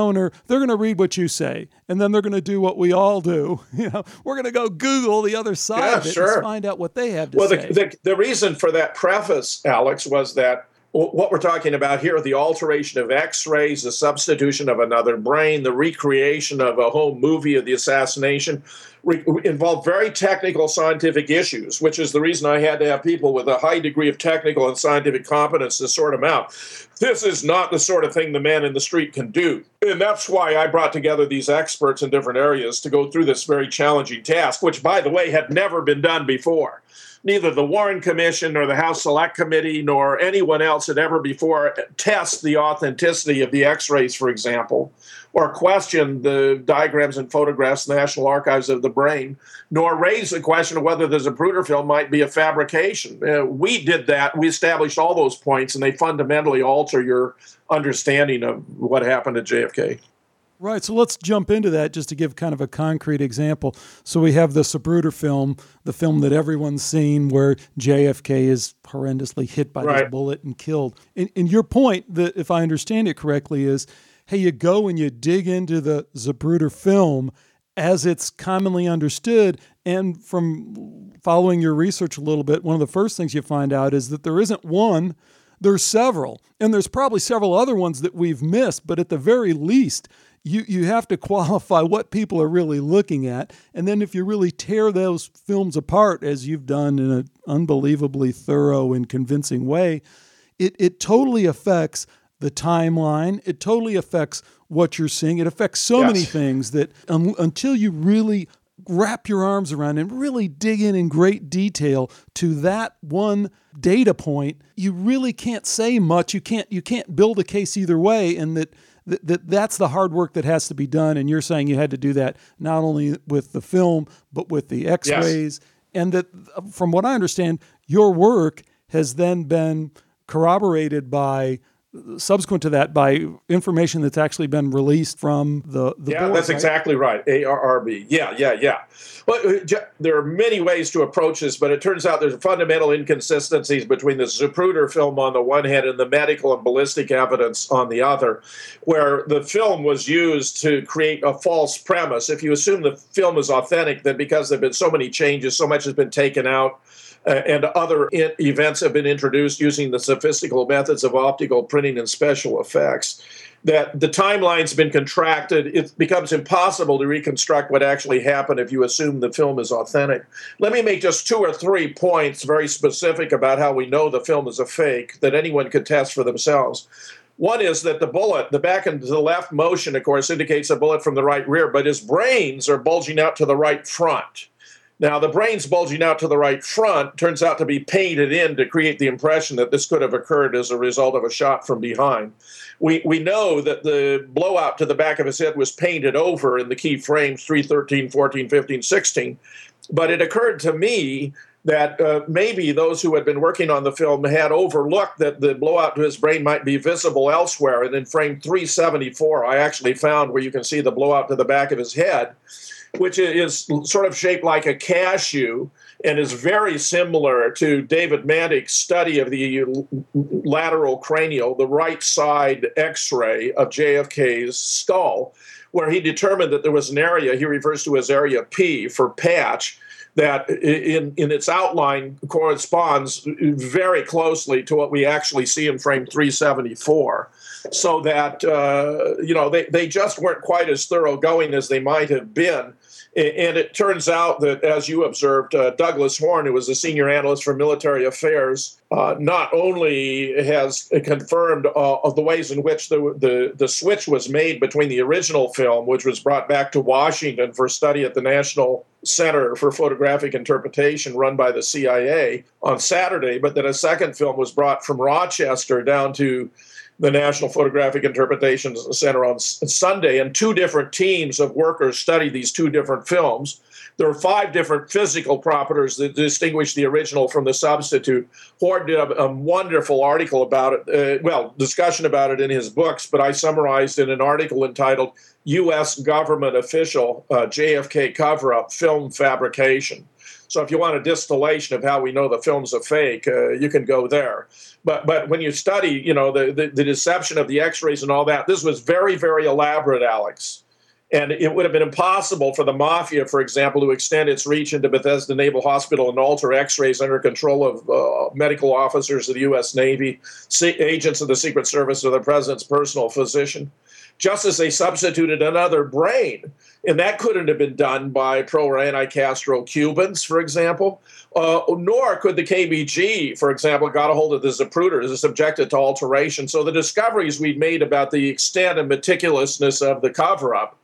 S3: to read what you say and then they're going to do what we all do. You know, we're going to go Google the other side of it and find out what they have to say.
S2: The reason for that preface, Alex, was that what we're talking about here, the alteration of X-rays, the substitution of another brain, the recreation of a whole movie of the assassination, involve very technical scientific issues, which is the reason I had to have people with a high degree of technical and scientific competence to sort them out. This is not the sort of thing the man in the street can do. And that's why I brought together these experts in different areas to go through this very challenging task, which, by the way, had never been done before. Neither the Warren Commission nor the House Select Committee nor anyone else had ever before tested the authenticity of the X-rays, for example, or questioned the diagrams and photographs in the National Archives of the Brain, nor raised the question of whether the Zapruder film might be a fabrication. We did that. We established all those points, and they fundamentally alter your understanding of what happened at JFK.
S3: Right, so let's jump into that just to give kind of a concrete example. So we have the Zapruder film, the film that everyone's seen where JFK is horrendously hit by this bullet and killed. And your point, that if I understand it correctly, is, hey, you go and you dig into the Zapruder film as it's commonly understood, and from following your research a little bit, one of the first things you find out is that there isn't one, there's several. And there's probably several other ones that we've missed, but at the very least, you have to qualify what people are really looking at. And then if you really tear those films apart, as you've done in an unbelievably thorough and convincing way, it totally affects the timeline. It totally affects what you're seeing. It affects so many things that until you really wrap your arms around and really dig in great detail to that one data point, you really can't say much. You can't build a case either way, and that's the hard work that has to be done. And you're saying you had to do that not only with the film, but with the X-rays. Yes. And that, from what I understand, your work has then been corroborated by, subsequent to that, by information that's actually been released from the board,
S2: that's right? Exactly right. ARRB. Yeah. Well, there are many ways to approach this, but it turns out there's fundamental inconsistencies between the Zapruder film on the one hand and the medical and ballistic evidence on the other, where the film was used to create a false premise. If you assume the film is authentic, then because there have been so many changes, so much has been taken out, and other events have been introduced using the sophistical methods of optical printing and special effects, that the timeline's been contracted. It becomes impossible to reconstruct what actually happened if you assume the film is authentic. Let me make just 2 or 3 points very specific about how we know the film is a fake that anyone could test for themselves. One is that the bullet, the back and to the left motion, of course, indicates a bullet from the right rear, but his brains are bulging out to the right front. Now, the brains bulging out to the right front turns out to be painted in to create the impression that this could have occurred as a result of a shot from behind. We know that the blowout to the back of his head was painted over in the key frames 3, 13, 14, 15, 16. But it occurred to me that maybe those who had been working on the film had overlooked that the blowout to his brain might be visible elsewhere. And in frame 374, I actually found where you can see the blowout to the back of his head, which is sort of shaped like a cashew and is very similar to David Mantik's study of the lateral cranial, the right side X-ray of JFK's skull, where he determined that there was an area he refers to as area P for patch, that in its outline corresponds very closely to what we actually see in frame 374. So that, they just weren't quite as thoroughgoing as they might have been. And it turns out that, as you observed, Douglas Horne, who was a senior analyst for military affairs not only has confirmed the ways in which the switch was made between the original film, which was brought back to Washington for study at the National Center for Photographic Interpretation run by the CIA on Saturday, but that a second film was brought from Rochester down to the National Photographic Interpretation Center on Sunday, and two different teams of workers studied these two different films. There are 5 different physical properties that distinguish the original from the substitute. Hord did a wonderful article about it, discussion about it in his books, but I summarized in an article entitled U.S. Government Official JFK Cover-Up Film Fabrication. So if you want a distillation of how we know the film's a fake, you can go there. But when you study, the deception of the X-rays and all that, this was very, very elaborate, Alex. And it would have been impossible for the mafia, for example, to extend its reach into Bethesda Naval Hospital and alter X-rays under control of medical officers of the U.S. Navy, agents of the Secret Service, or the president's personal physician, just as they substituted another brain. And that couldn't have been done by pro or anti-Castro Cubans, for example, nor could the KBG, for example, got a hold of the Zapruder, subjected to alteration. So the discoveries we'd made about the extent and meticulousness of the cover-up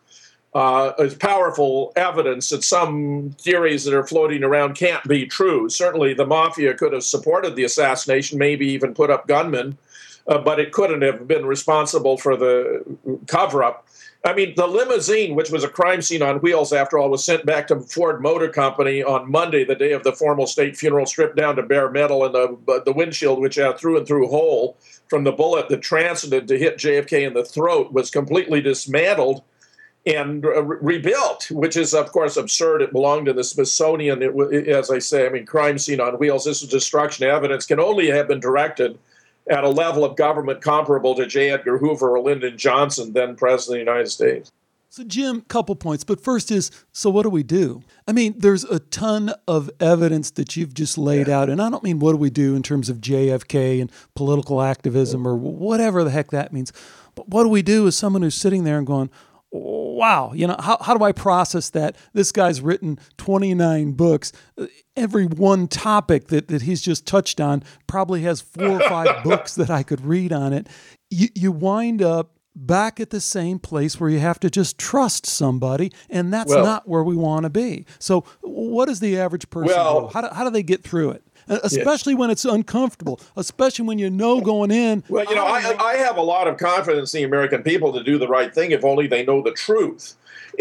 S2: is powerful evidence that some theories that are floating around can't be true. Certainly the mafia could have supported the assassination, maybe even put up gunmen, but it couldn't have been responsible for the cover-up. I mean, the limousine, which was a crime scene on wheels, after all, was sent back to Ford Motor Company on Monday, the day of the formal state funeral, stripped down to bare metal, and the windshield, which had a through-and-through hole from the bullet that transited to hit JFK in the throat, was completely dismantled and rebuilt, which is, of course, absurd. It belonged to the Smithsonian. As I say, crime scene on wheels. This is destruction evidence, can only have been directed at a level of government comparable to J. Edgar Hoover or Lyndon Johnson, then President of the United States.
S3: So, Jim, couple points. But first is, so what do we do? There's a ton of evidence that you've just laid out. And I don't mean what do we do in terms of JFK and political activism or whatever the heck that means. But what do we do as someone who's sitting there and going, wow, how do I process that? This guy's written 29 books. Every one topic that he's just touched on probably has 4 or 5 books that I could read on it. You wind up back at the same place where you have to just trust somebody, and that's not where we want to be. So what does the average person do? How do they get through it? Especially when it's uncomfortable, especially when going in.
S2: Well, I have a lot of confidence in the American people to do the right thing if only they know the truth.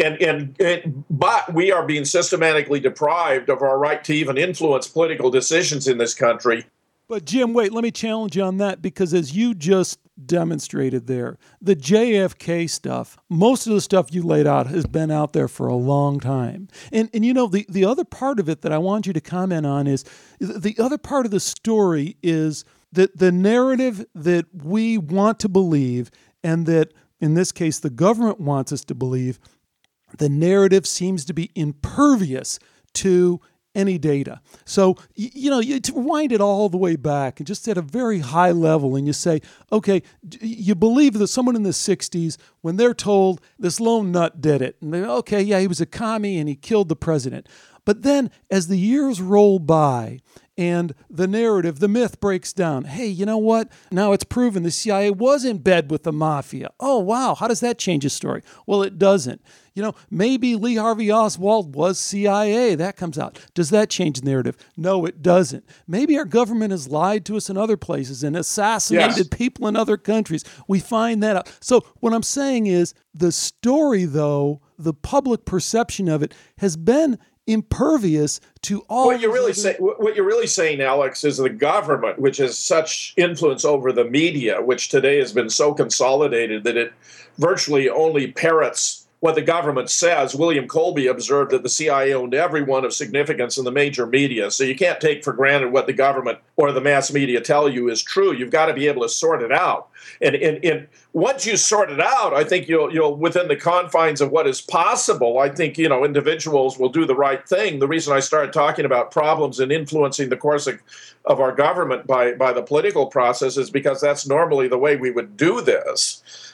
S2: But we are being systematically deprived of our right to even influence political decisions in this country.
S3: But Jim, wait, let me challenge you on that, because as you just demonstrated there, the JFK stuff, most of the stuff you laid out has been out there for a long time. And the other part of it that I want you to comment on is, the other part of the story is that the narrative that we want to believe, and that in this case the government wants us to believe, the narrative seems to be impervious to any data. So, you wind it all the way back and just at a very high level, and you say, okay, you believe that someone in the 60s, when they're told this lone nut did it, and they're, okay, yeah, he was a commie and he killed the president. But then as the years roll by and the narrative, the myth breaks down, hey, you know what? Now it's proven the CIA was in bed with the mafia. Oh, wow. How does that change the story? Well, it doesn't. Maybe Lee Harvey Oswald was CIA. That comes out. Does that change the narrative? No, it doesn't. Maybe our government has lied to us in other places and assassinated people in other countries. We find that out. So what I'm saying is the story, though, the public perception of it has been impervious to all.
S2: What you're really saying, Alex, is the government, which has such influence over the media, which today has been so consolidated that it virtually only parrots what the government says. William Colby observed that the CIA owned everyone of significance in the major media. So you can't take for granted what the government or the mass media tell you is true. You've got to be able to sort it out. And once you sort it out, I think you'll within the confines of what is possible, I think, individuals will do the right thing. The reason I started talking about problems in influencing the course of our government by the political process is because that's normally the way we would do this.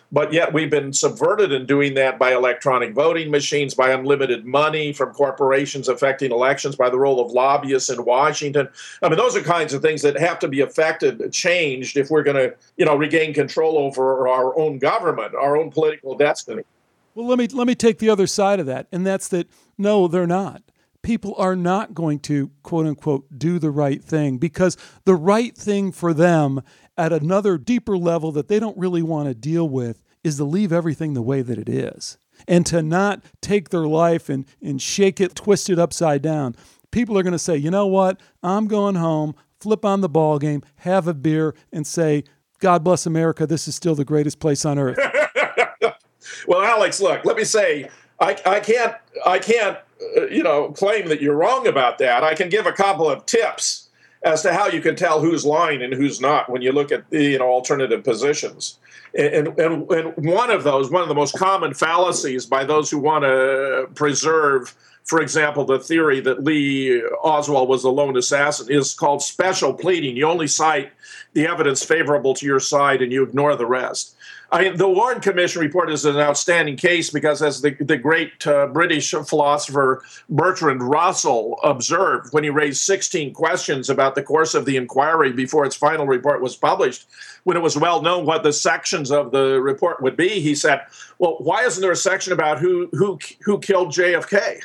S2: But yet we've been subverted in doing that by electronic voting machines, by unlimited money from corporations affecting elections, by the role of lobbyists in Washington. I mean, those are kinds of things that have to be affected, changed, if we're going to, regain control over our own government, our own political destiny.
S3: Well, let me take the other side of that, and that's that, no, they're not. People are not going to, quote unquote, do the right thing, because the right thing for them at another deeper level that they don't really want to deal with is to leave everything the way that it is and to not take their life and shake it, twist it upside down. People are going to say, you know what? I'm going home, flip on the ball game, have a beer, and say, God bless America. This is still the greatest place on earth.
S2: Well, Alex, look, let me say, I can't claim that you're wrong about that. I can give a couple of tips as to how you can tell who's lying and who's not when you look at alternative positions. And one of the most common fallacies by those who want to preserve, for example, the theory that Lee Oswald was the lone assassin, is called special pleading. You only cite the evidence favorable to your side and you ignore the rest. The Warren Commission report is an outstanding case because, as the great British philosopher Bertrand Russell observed when he raised 16 questions about the course of the inquiry before its final report was published, when it was well known what the sections of the report would be, he said, well, why isn't there a section about who killed JFK?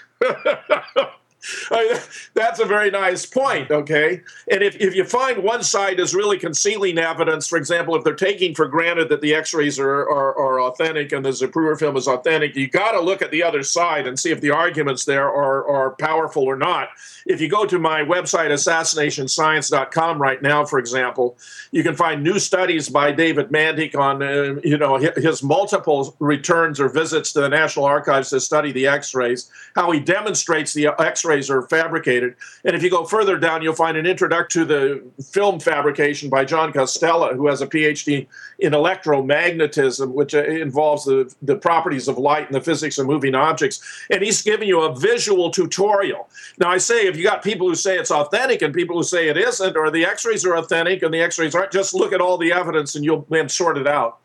S2: That's a very nice point, okay? And if you find one side is really concealing evidence, for example, if they're taking for granted that the x-rays are authentic and the Zapruder film is authentic, you got to look at the other side and see if the arguments there are powerful or not. If you go to my website, assassinationscience.com right now, for example, you can find new studies by David Mandik on his multiple returns or visits to the National Archives to study the x-rays, how he demonstrates the x-rays are fabricated. And if you go further down, you'll find an introduction to the film fabrication by John Costella, who has a PhD in electromagnetism, which involves the properties of light and the physics of moving objects. And he's giving you a visual tutorial. Now, I say, if you got people who say it's authentic and people who say it isn't, or the x-rays are authentic and the x-rays aren't, just look at all the evidence and you'll then sort it out.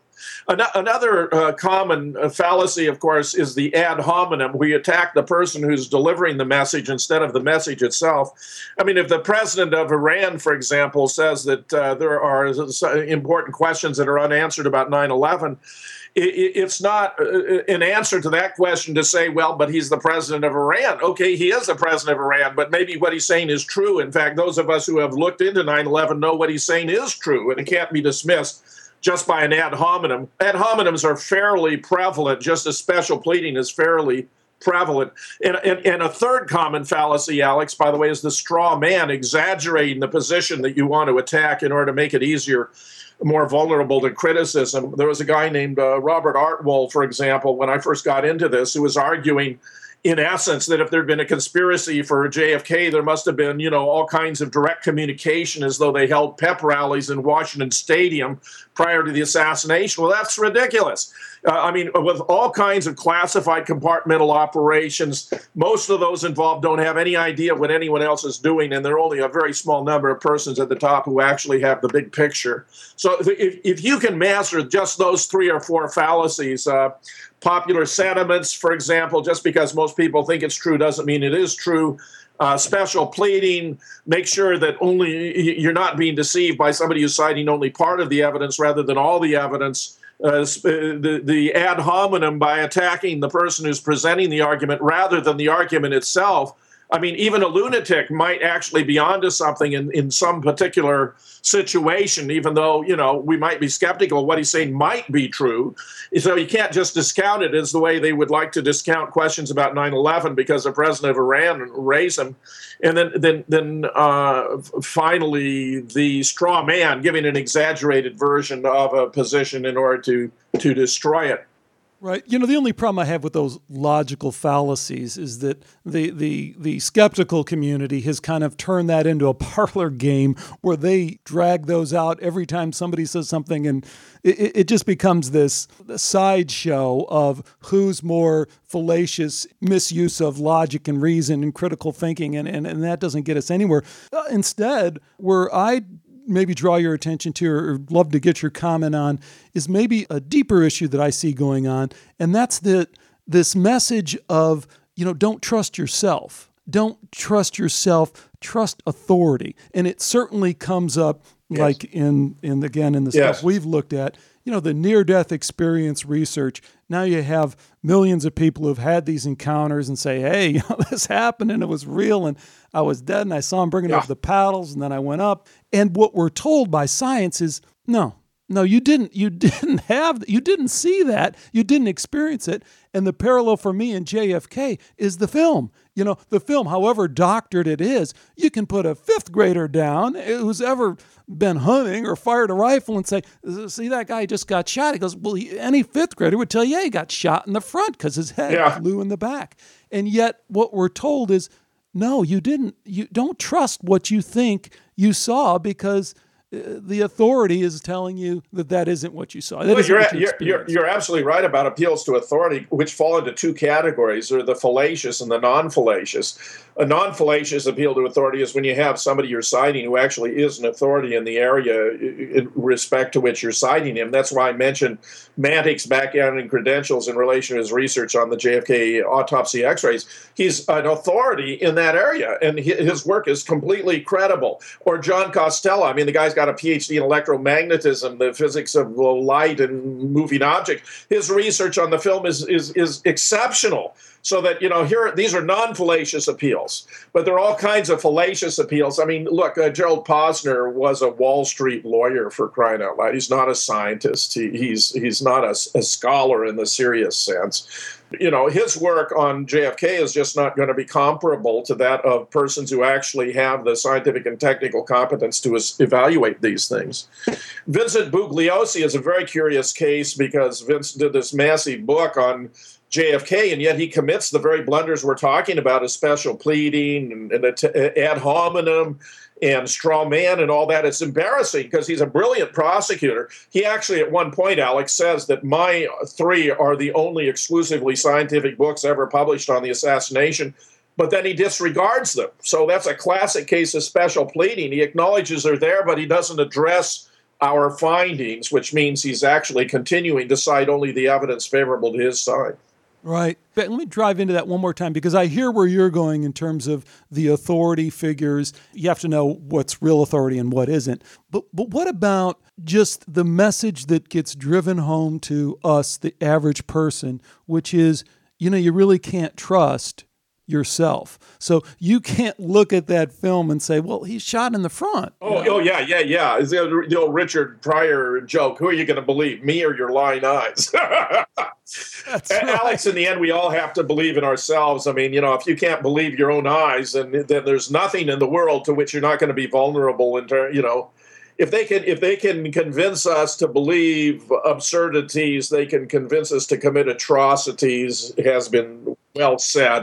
S2: Another common fallacy, of course, is the ad hominem. We attack the person who's delivering the message instead of the message itself. I mean, if the president of Iran, for example, says that there are important questions that are unanswered about 9/11, it's not an answer to that question to say, well, but he's the president of Iran. Okay, he is the president of Iran, but maybe what he's saying is true. In fact, those of us who have looked into 9/11 know what he's saying is true, and it can't be dismissed just by an ad hominem. Ad hominems are fairly prevalent, just as special pleading is fairly prevalent. And a third common fallacy, Alex, by the way, is the straw man, exaggerating the position that you want to attack in order to make it easier, more vulnerable to criticism. There was a guy named Robert Artwohl, for example, when I first got into this, who was arguing, in essence, that if there had been a conspiracy for JFK, there must have been, all kinds of direct communication, as though they held pep rallies in Washington Stadium prior to the assassination. Well, that's ridiculous. With all kinds of classified compartmental operations, most of those involved don't have any idea what anyone else is doing, and there are only a very small number of persons at the top who actually have the big picture. So if you can master just those 3 or 4 fallacies, popular sentiments, for example, just because most people think it's true doesn't mean it is true. Special pleading, make sure that you're not being deceived by somebody who's citing only part of the evidence rather than all the evidence. The ad hominem, by attacking the person who's presenting the argument rather than the argument itself. I mean, even a lunatic might actually be onto something in some particular situation, even though, we might be skeptical what he's saying might be true. So you can't just discount it as the way they would like to discount questions about 9/11 because the president of Iran raised them. And then finally, the straw man giving an exaggerated version of a position in order to destroy it.
S3: Right. The only problem I have with those logical fallacies is that the skeptical community has kind of turned that into a parlor game where they drag those out every time somebody says something, and it just becomes this sideshow of who's more fallacious misuse of logic and reason and critical thinking, and that doesn't get us anywhere. Instead, where I maybe draw your attention to or love to get your comment on is maybe a deeper issue that I see going on. And that's this message of, don't trust yourself. Don't trust yourself. Trust authority. And it certainly comes up like in the stuff we've looked at, the near-death experience research. Now you have millions of people who've had these encounters and say, hey, this happened and it was real and I was dead and I saw him bringing up the paddles and then I went up. And what we're told by science is, no, you didn't see that. You didn't experience it. And the parallel for me and JFK is the film. The film, however doctored it is, you can put a fifth grader down who's ever been hunting or fired a rifle and say, see, that guy just got shot. He goes, well, any fifth grader would tell you, he got shot in the front because his head flew in the back. And yet what we're told is, no, you didn't. You don't trust what you think you saw because the authority is telling you that isn't what you saw.
S2: You're absolutely right about appeals to authority, which fall into two categories. They're the fallacious and the non-fallacious. A non-fallacious appeal to authority is when you have somebody you're citing who actually is an authority in the area in respect to which you're citing him. That's why I mentioned Mantic's background and credentials in relation to his research on the JFK autopsy x-rays. He's an authority in that area, and his work is completely credible. Or John Costello, the guy's got a PhD in electromagnetism, the physics of light and moving object. His research on the film is exceptional. So that, here, these are non-fallacious appeals, but there are all kinds of fallacious appeals. Look, Gerald Posner was a Wall Street lawyer, for crying out loud. He's not a scientist. He's not a scholar in the serious sense. His work on JFK is just not going to be comparable to that of persons who actually have the scientific and technical competence to evaluate these things. Vincent Bugliosi is a very curious case because Vince did this massive book on JFK, and yet he commits the very blunders we're talking about, as special pleading and ad hominem and straw man and all that. It's embarrassing because he's a brilliant prosecutor. He actually, at one point, Alex, says that my three are the only exclusively scientific books ever published on the assassination, but then he disregards them. So that's a classic case of special pleading. He acknowledges they're there, but he doesn't address our findings, which means he's actually continuing to cite only the evidence favorable to his side.
S3: Right. But let me drive into that one more time, because I hear where you're going in terms of the authority figures. You have to know what's real authority and what isn't. But what about just the message that gets driven home to us, the average person, which is, you really can't trust yourself. So you can't look at that film and say, well, he's shot in the front.
S2: Oh, yeah. It's the old Richard Pryor joke. Who are you going to believe, me or your lying eyes? That's right. Alex, in the end, we all have to believe in ourselves. If you can't believe your own eyes, then there's nothing in the world to which you're not going to be vulnerable. If they can convince us to believe absurdities, they can convince us to commit atrocities. It has been well said.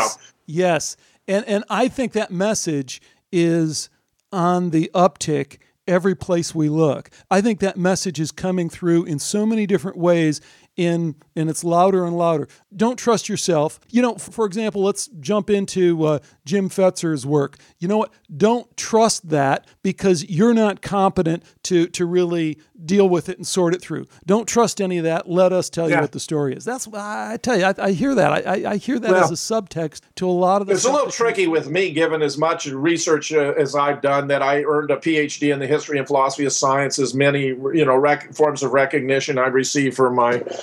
S3: Yes. And I think that message is on the uptick every place we look. I think that message is coming through in so many different ways, and it's louder and louder. Don't trust yourself. For example, let's jump into Jim Fetzer's work. You know what? Don't trust that because you're not competent to really deal with it and sort it through. Don't trust any of that. Let us tell you what the story is. That's I tell you, I hear that. I hear that as a subtext to a lot of the.
S2: It's a little tricky with me, given as much research as I've done, that I earned a PhD in the history and philosophy of science, as many forms of recognition I received for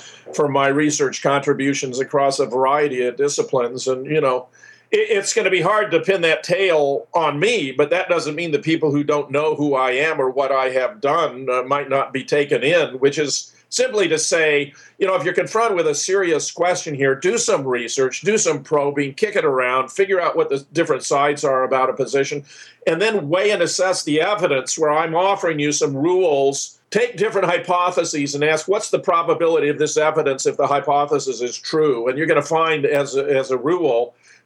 S2: my research contributions across a variety of disciplines. And, it's going to be hard to pin that tail on me, but that doesn't mean the people who don't know who I am or what I have done might not be taken in, which is simply to say, if you're confronted with a serious question here, do some research, do some probing, kick it around, figure out what the different sides are about a position, and then weigh and assess the evidence, where I'm offering you some rules. Take different hypotheses and ask, what's the probability of this evidence if the hypothesis is true? And you're going to find, as a rule,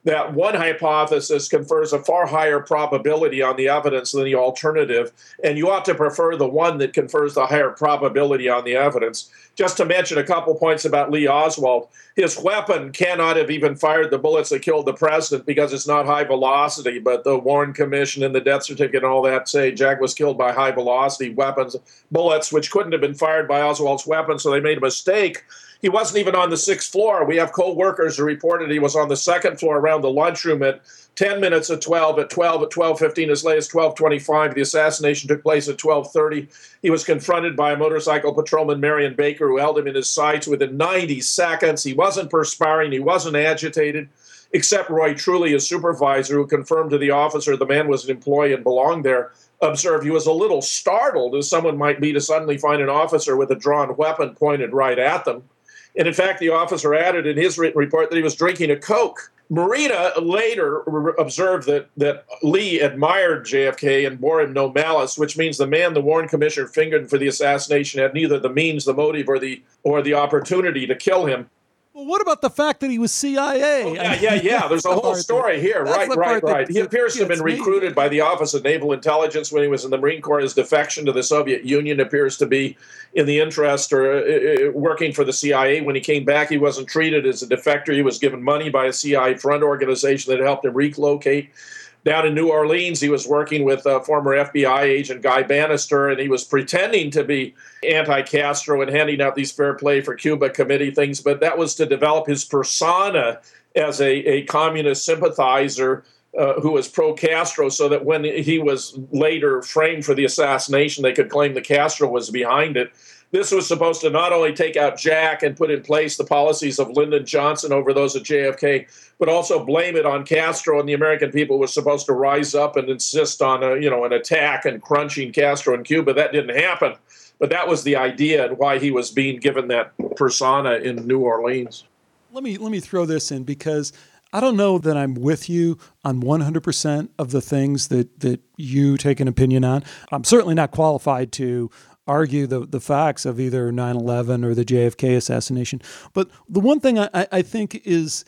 S2: that one hypothesis confers a far higher probability on the evidence than the alternative, and you ought to prefer the one that confers the higher probability on the evidence. Just to mention a couple points about Lee Oswald, his weapon cannot have even fired the bullets that killed the president because it's not high velocity, but the Warren Commission and the death certificate and all that say Jack was killed by high velocity weapons, bullets, which couldn't have been fired by Oswald's weapon, so they made a mistake. He wasn't even on the 6th floor. We have co-workers who reported he was on the 2nd floor around the lunchroom at 10 minutes at 12, at 12:15, as late as 12:25. The assassination took place at 12:30. He was confronted by a motorcycle patrolman, Marion Baker, who held him in his sights within 90 seconds. He wasn't perspiring. He wasn't agitated, except Roy Truly, his supervisor, who confirmed to the officer the man was an employee and belonged there, observed he was a little startled, as someone might be, to suddenly find an officer with a drawn weapon pointed right at them. And in fact, the officer added in his written report that he was drinking a Coke. Marina later observed that Lee admired JFK and bore him no malice, which means the man the Warren Commissioner fingered for the assassination had neither the means, the motive, or the opportunity to kill him.
S3: Well, what about the fact that he was CIA?
S2: Oh, yeah. There's a whole story here. Right. He appears to have been recruited by the Office of Naval Intelligence when he was in the Marine Corps. His defection to the Soviet Union appears to be in the interest or working for the CIA. When he came back, he wasn't treated as a defector. He was given money by a CIA front organization that helped him relocate. Down in New Orleans, he was working with former FBI agent Guy Bannister, and he was pretending to be anti-Castro and handing out these Fair Play for Cuba committee things, but that was to develop his persona as a communist sympathizer who was pro-Castro, so that when he was later framed for the assassination, they could claim that Castro was behind it. This was supposed to not only take out Jack and put in place the policies of Lyndon Johnson over those of JFK, but also blame it on Castro, and the American people were supposed to rise up and insist on an attack and crunching Castro in Cuba. That didn't happen, but that was the idea and why he was being given that persona in New Orleans.
S3: Let me throw this in, because I don't know that I'm with you on 100% of the things that you take an opinion on. I'm certainly not qualified to argue the facts of either 9/11 or the JFK assassination. But the one thing I think is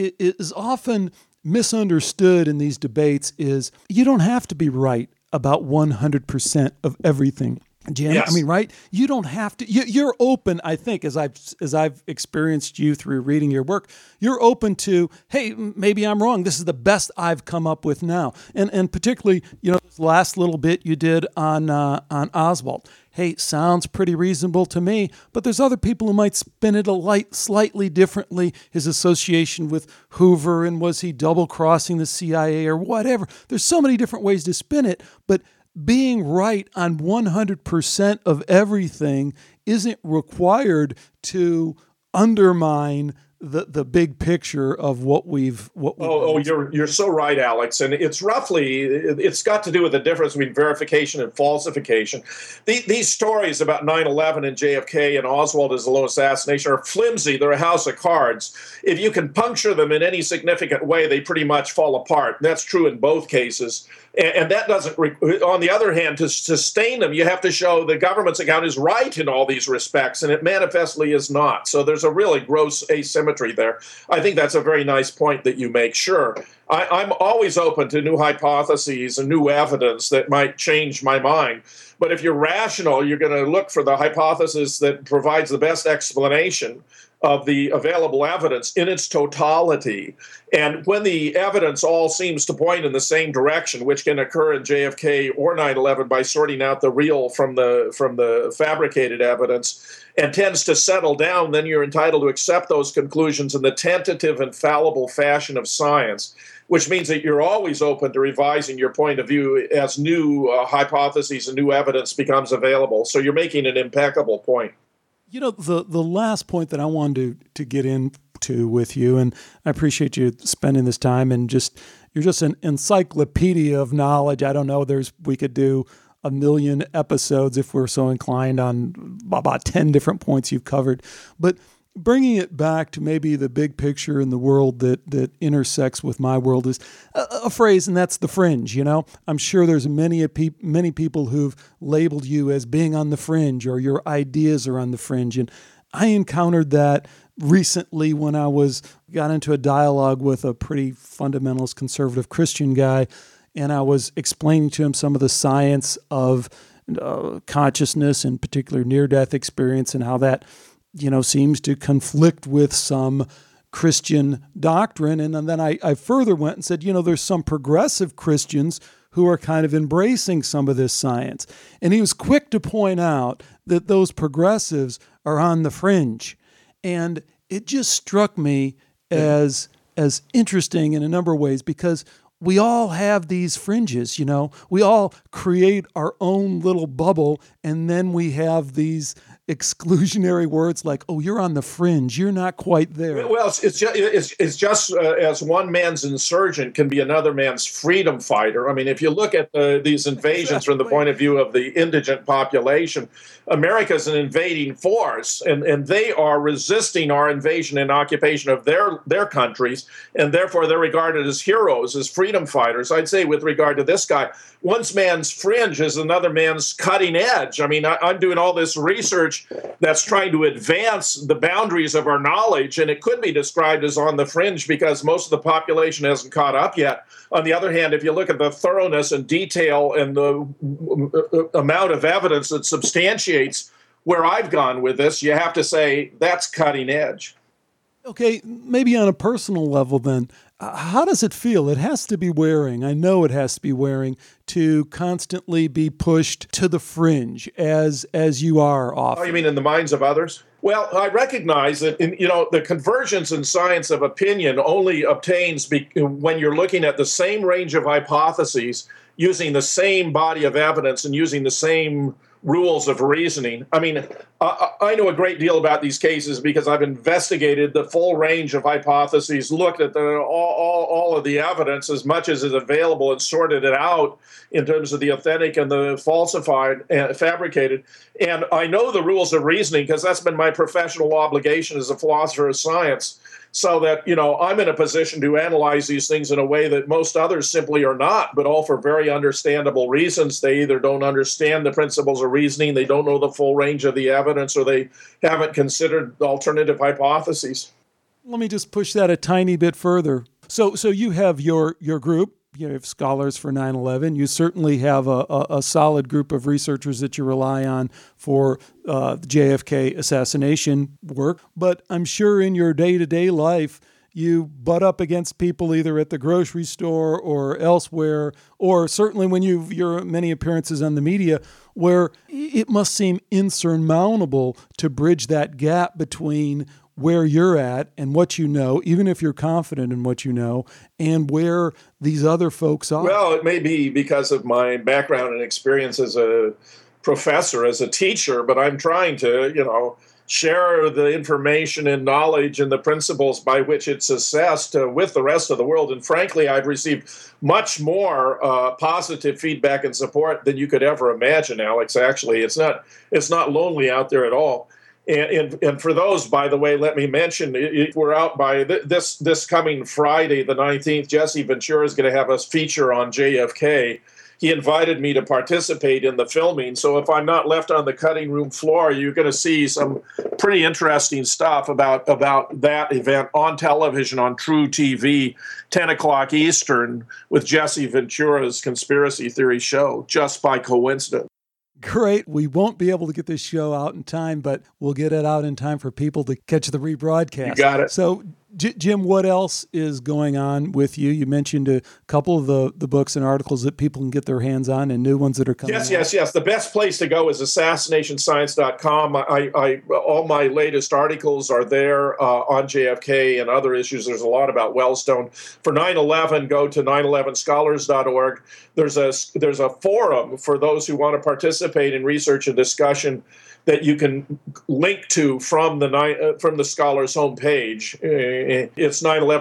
S3: often misunderstood in these debates is you don't have to be right about 100% of everything. Jim,
S2: yes.
S3: I mean, right? You don't have to. You're open, I think, as I've experienced you through reading your work. You're open to, hey, maybe I'm wrong. This is the best I've come up with now, and particularly, this last little bit you did on Oswald. Hey, sounds pretty reasonable to me, but there's other people who might spin it slightly differently. His association with Hoover, and was he double-crossing the CIA or whatever? There's so many different ways to spin it, but being right on 100% of everything isn't required to undermine the big picture of what we've.
S2: You're so right, Alex, and it's got to do with the difference between verification and falsification. These stories about 9/11 and JFK and Oswald as the lone assassination are flimsy. They're a house of cards. If you can puncture them in any significant way, they pretty much fall apart. And that's true in both cases. And that doesn't, on the other hand, to sustain them, you have to show the government's account is right in all these respects, and it manifestly is not. So there's a really gross asymmetry there. I think that's a very nice point that you make. Sure, I'm always open to new hypotheses and new evidence that might change my mind. But if you're rational, you're going to look for the hypothesis that provides the best explanation of the available evidence in its totality. And when the evidence all seems to point in the same direction, which can occur in JFK or 9/11 by sorting out the real from the fabricated evidence, and tends to settle down, then you're entitled to accept those conclusions in the tentative and fallible fashion of science, which means that you're always open to revising your point of view as new hypotheses and new evidence becomes available. So you're making an impeccable point.
S3: The last point that I wanted to get into with you, and I appreciate you spending this time, and you're just an encyclopedia of knowledge. I don't know, we could do 1 million episodes if we're so inclined on about 10 different points you've covered. But bringing it back to maybe the big picture in the world that intersects with my world is a phrase, and that's the fringe. I'm sure there's many people who've labeled you as being on the fringe, or your ideas are on the fringe. And I encountered that recently when I got into a dialogue with a pretty fundamentalist conservative Christian guy, and I was explaining to him some of the science of consciousness, in particular near-death experience, and how that, seems to conflict with some Christian doctrine. And then I further went and said, there's some progressive Christians who are kind of embracing some of this science. And he was quick to point out that those progressives are on the fringe. And it just struck me as interesting in a number of ways, because we all have these fringes, we all create our own little bubble, and then we have these exclusionary words like, oh, you're on the fringe, you're not quite there.
S2: Well, it's just as one man's insurgent can be another man's freedom fighter. I mean, if you look at these invasions from the point of view of the indigent population, America's an invading force, and they are resisting our invasion and occupation of their countries, and therefore they're regarded as heroes, as freedom fighters. I'd say with regard to this guy, one man's fringe is another man's cutting edge. I mean, I'm doing all this research that's trying to advance the boundaries of our knowledge, and it could be described as on the fringe because most of the population hasn't caught up yet. On the other hand, if you look at the thoroughness and detail and the amount of evidence that substantiates where I've gone with this, you have to say that's cutting edge.
S3: Okay, maybe on a personal level then, how does it feel? It has to be wearing, I know it has to be wearing, to constantly be pushed to the fringe as you are often.
S2: Oh, you mean in the minds of others? Well, I recognize that the convergence in science of opinion only obtains when you're looking at the same range of hypotheses, using the same body of evidence and using the same rules of reasoning. I mean, I know a great deal about these cases because I've investigated the full range of hypotheses, looked at all of the evidence as much as is available, and sorted it out in terms of the authentic and the falsified and fabricated. And I know the rules of reasoning because that's been my professional obligation as a philosopher of science. So that, I'm in a position to analyze these things in a way that most others simply are not, but all for very understandable reasons. They either don't understand the principles of reasoning, they don't know the full range of the evidence, or they haven't considered alternative hypotheses.
S3: Let me just push that a tiny bit further. So you have your group. You have Scholars for 9/11. You certainly have a solid group of researchers that you rely on for the JFK assassination work. But I'm sure in your day-to-day life, you butt up against people either at the grocery store or elsewhere, or certainly when your many appearances on the media, where it must seem insurmountable to bridge that gap between where you're at and what you know, even if you're confident in what you know, and where these other folks are.
S2: Well, it may be because of my background and experience as a professor, as a teacher, but I'm trying to, share the information and knowledge and the principles by which it's assessed with the rest of the world. And frankly, I've received much more positive feedback and support than you could ever imagine, Alex. Actually, it's not lonely out there at all. And for those, by the way, let me mention, we're out by this coming Friday, the 19th. Jesse Ventura is going to have a feature on JFK. He invited me to participate in the filming. So if I'm not left on the cutting room floor, you're going to see some pretty interesting stuff about that event on television, on True TV, 10 o'clock Eastern, with Jesse Ventura's Conspiracy Theory show, just by coincidence.
S3: Great. We won't be able to get this show out in time, but we'll get it out in time for people to catch the rebroadcast.
S2: You got it.
S3: So, Jim, what else is going on with you? You mentioned a couple of the books and articles that people can get their hands on, and new ones that are coming out.
S2: Yes. The best place to go is assassinationscience.com. All my latest articles are there on JFK and other issues. There's a lot about Wellstone. For 9/11, go to 911scholars.org. There's a forum for those who want to participate in research and discussion that you can link to from the Scholars homepage. It's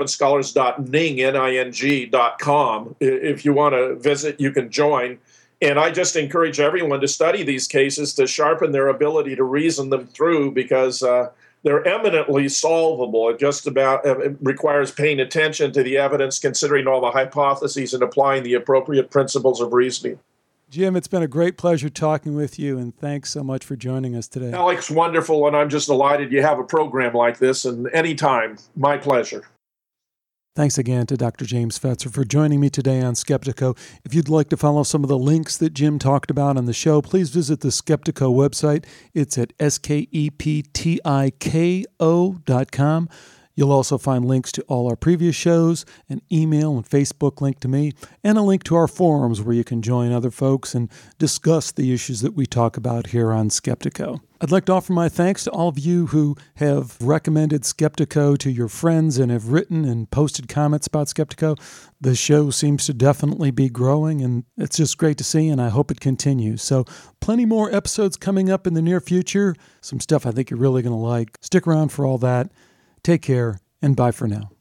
S2: 911scholars.ning.com. If you want to visit, you can join. And I just encourage everyone to study these cases to sharpen their ability to reason them through, because they're eminently solvable. It requires paying attention to the evidence, considering all the hypotheses, and applying the appropriate principles of reasoning.
S3: Jim, it's been a great pleasure talking with you, and thanks so much for joining us today.
S2: Alex, wonderful, and I'm just delighted you have a program like this, and anytime, my pleasure.
S3: Thanks again to Dr. James Fetzer for joining me today on Skeptiko. If you'd like to follow some of the links that Jim talked about on the show, please visit the Skeptiko website. It's at skeptiko.com. You'll also find links to all our previous shows, an email and Facebook link to me, and a link to our forums where you can join other folks and discuss the issues that we talk about here on Skeptiko. I'd like to offer my thanks to all of you who have recommended Skeptiko to your friends and have written and posted comments about Skeptiko. The show seems to definitely be growing, and it's just great to see, and I hope it continues. So plenty more episodes coming up in the near future, some stuff I think you're really going to like. Stick around for all that. Take care, and bye for now.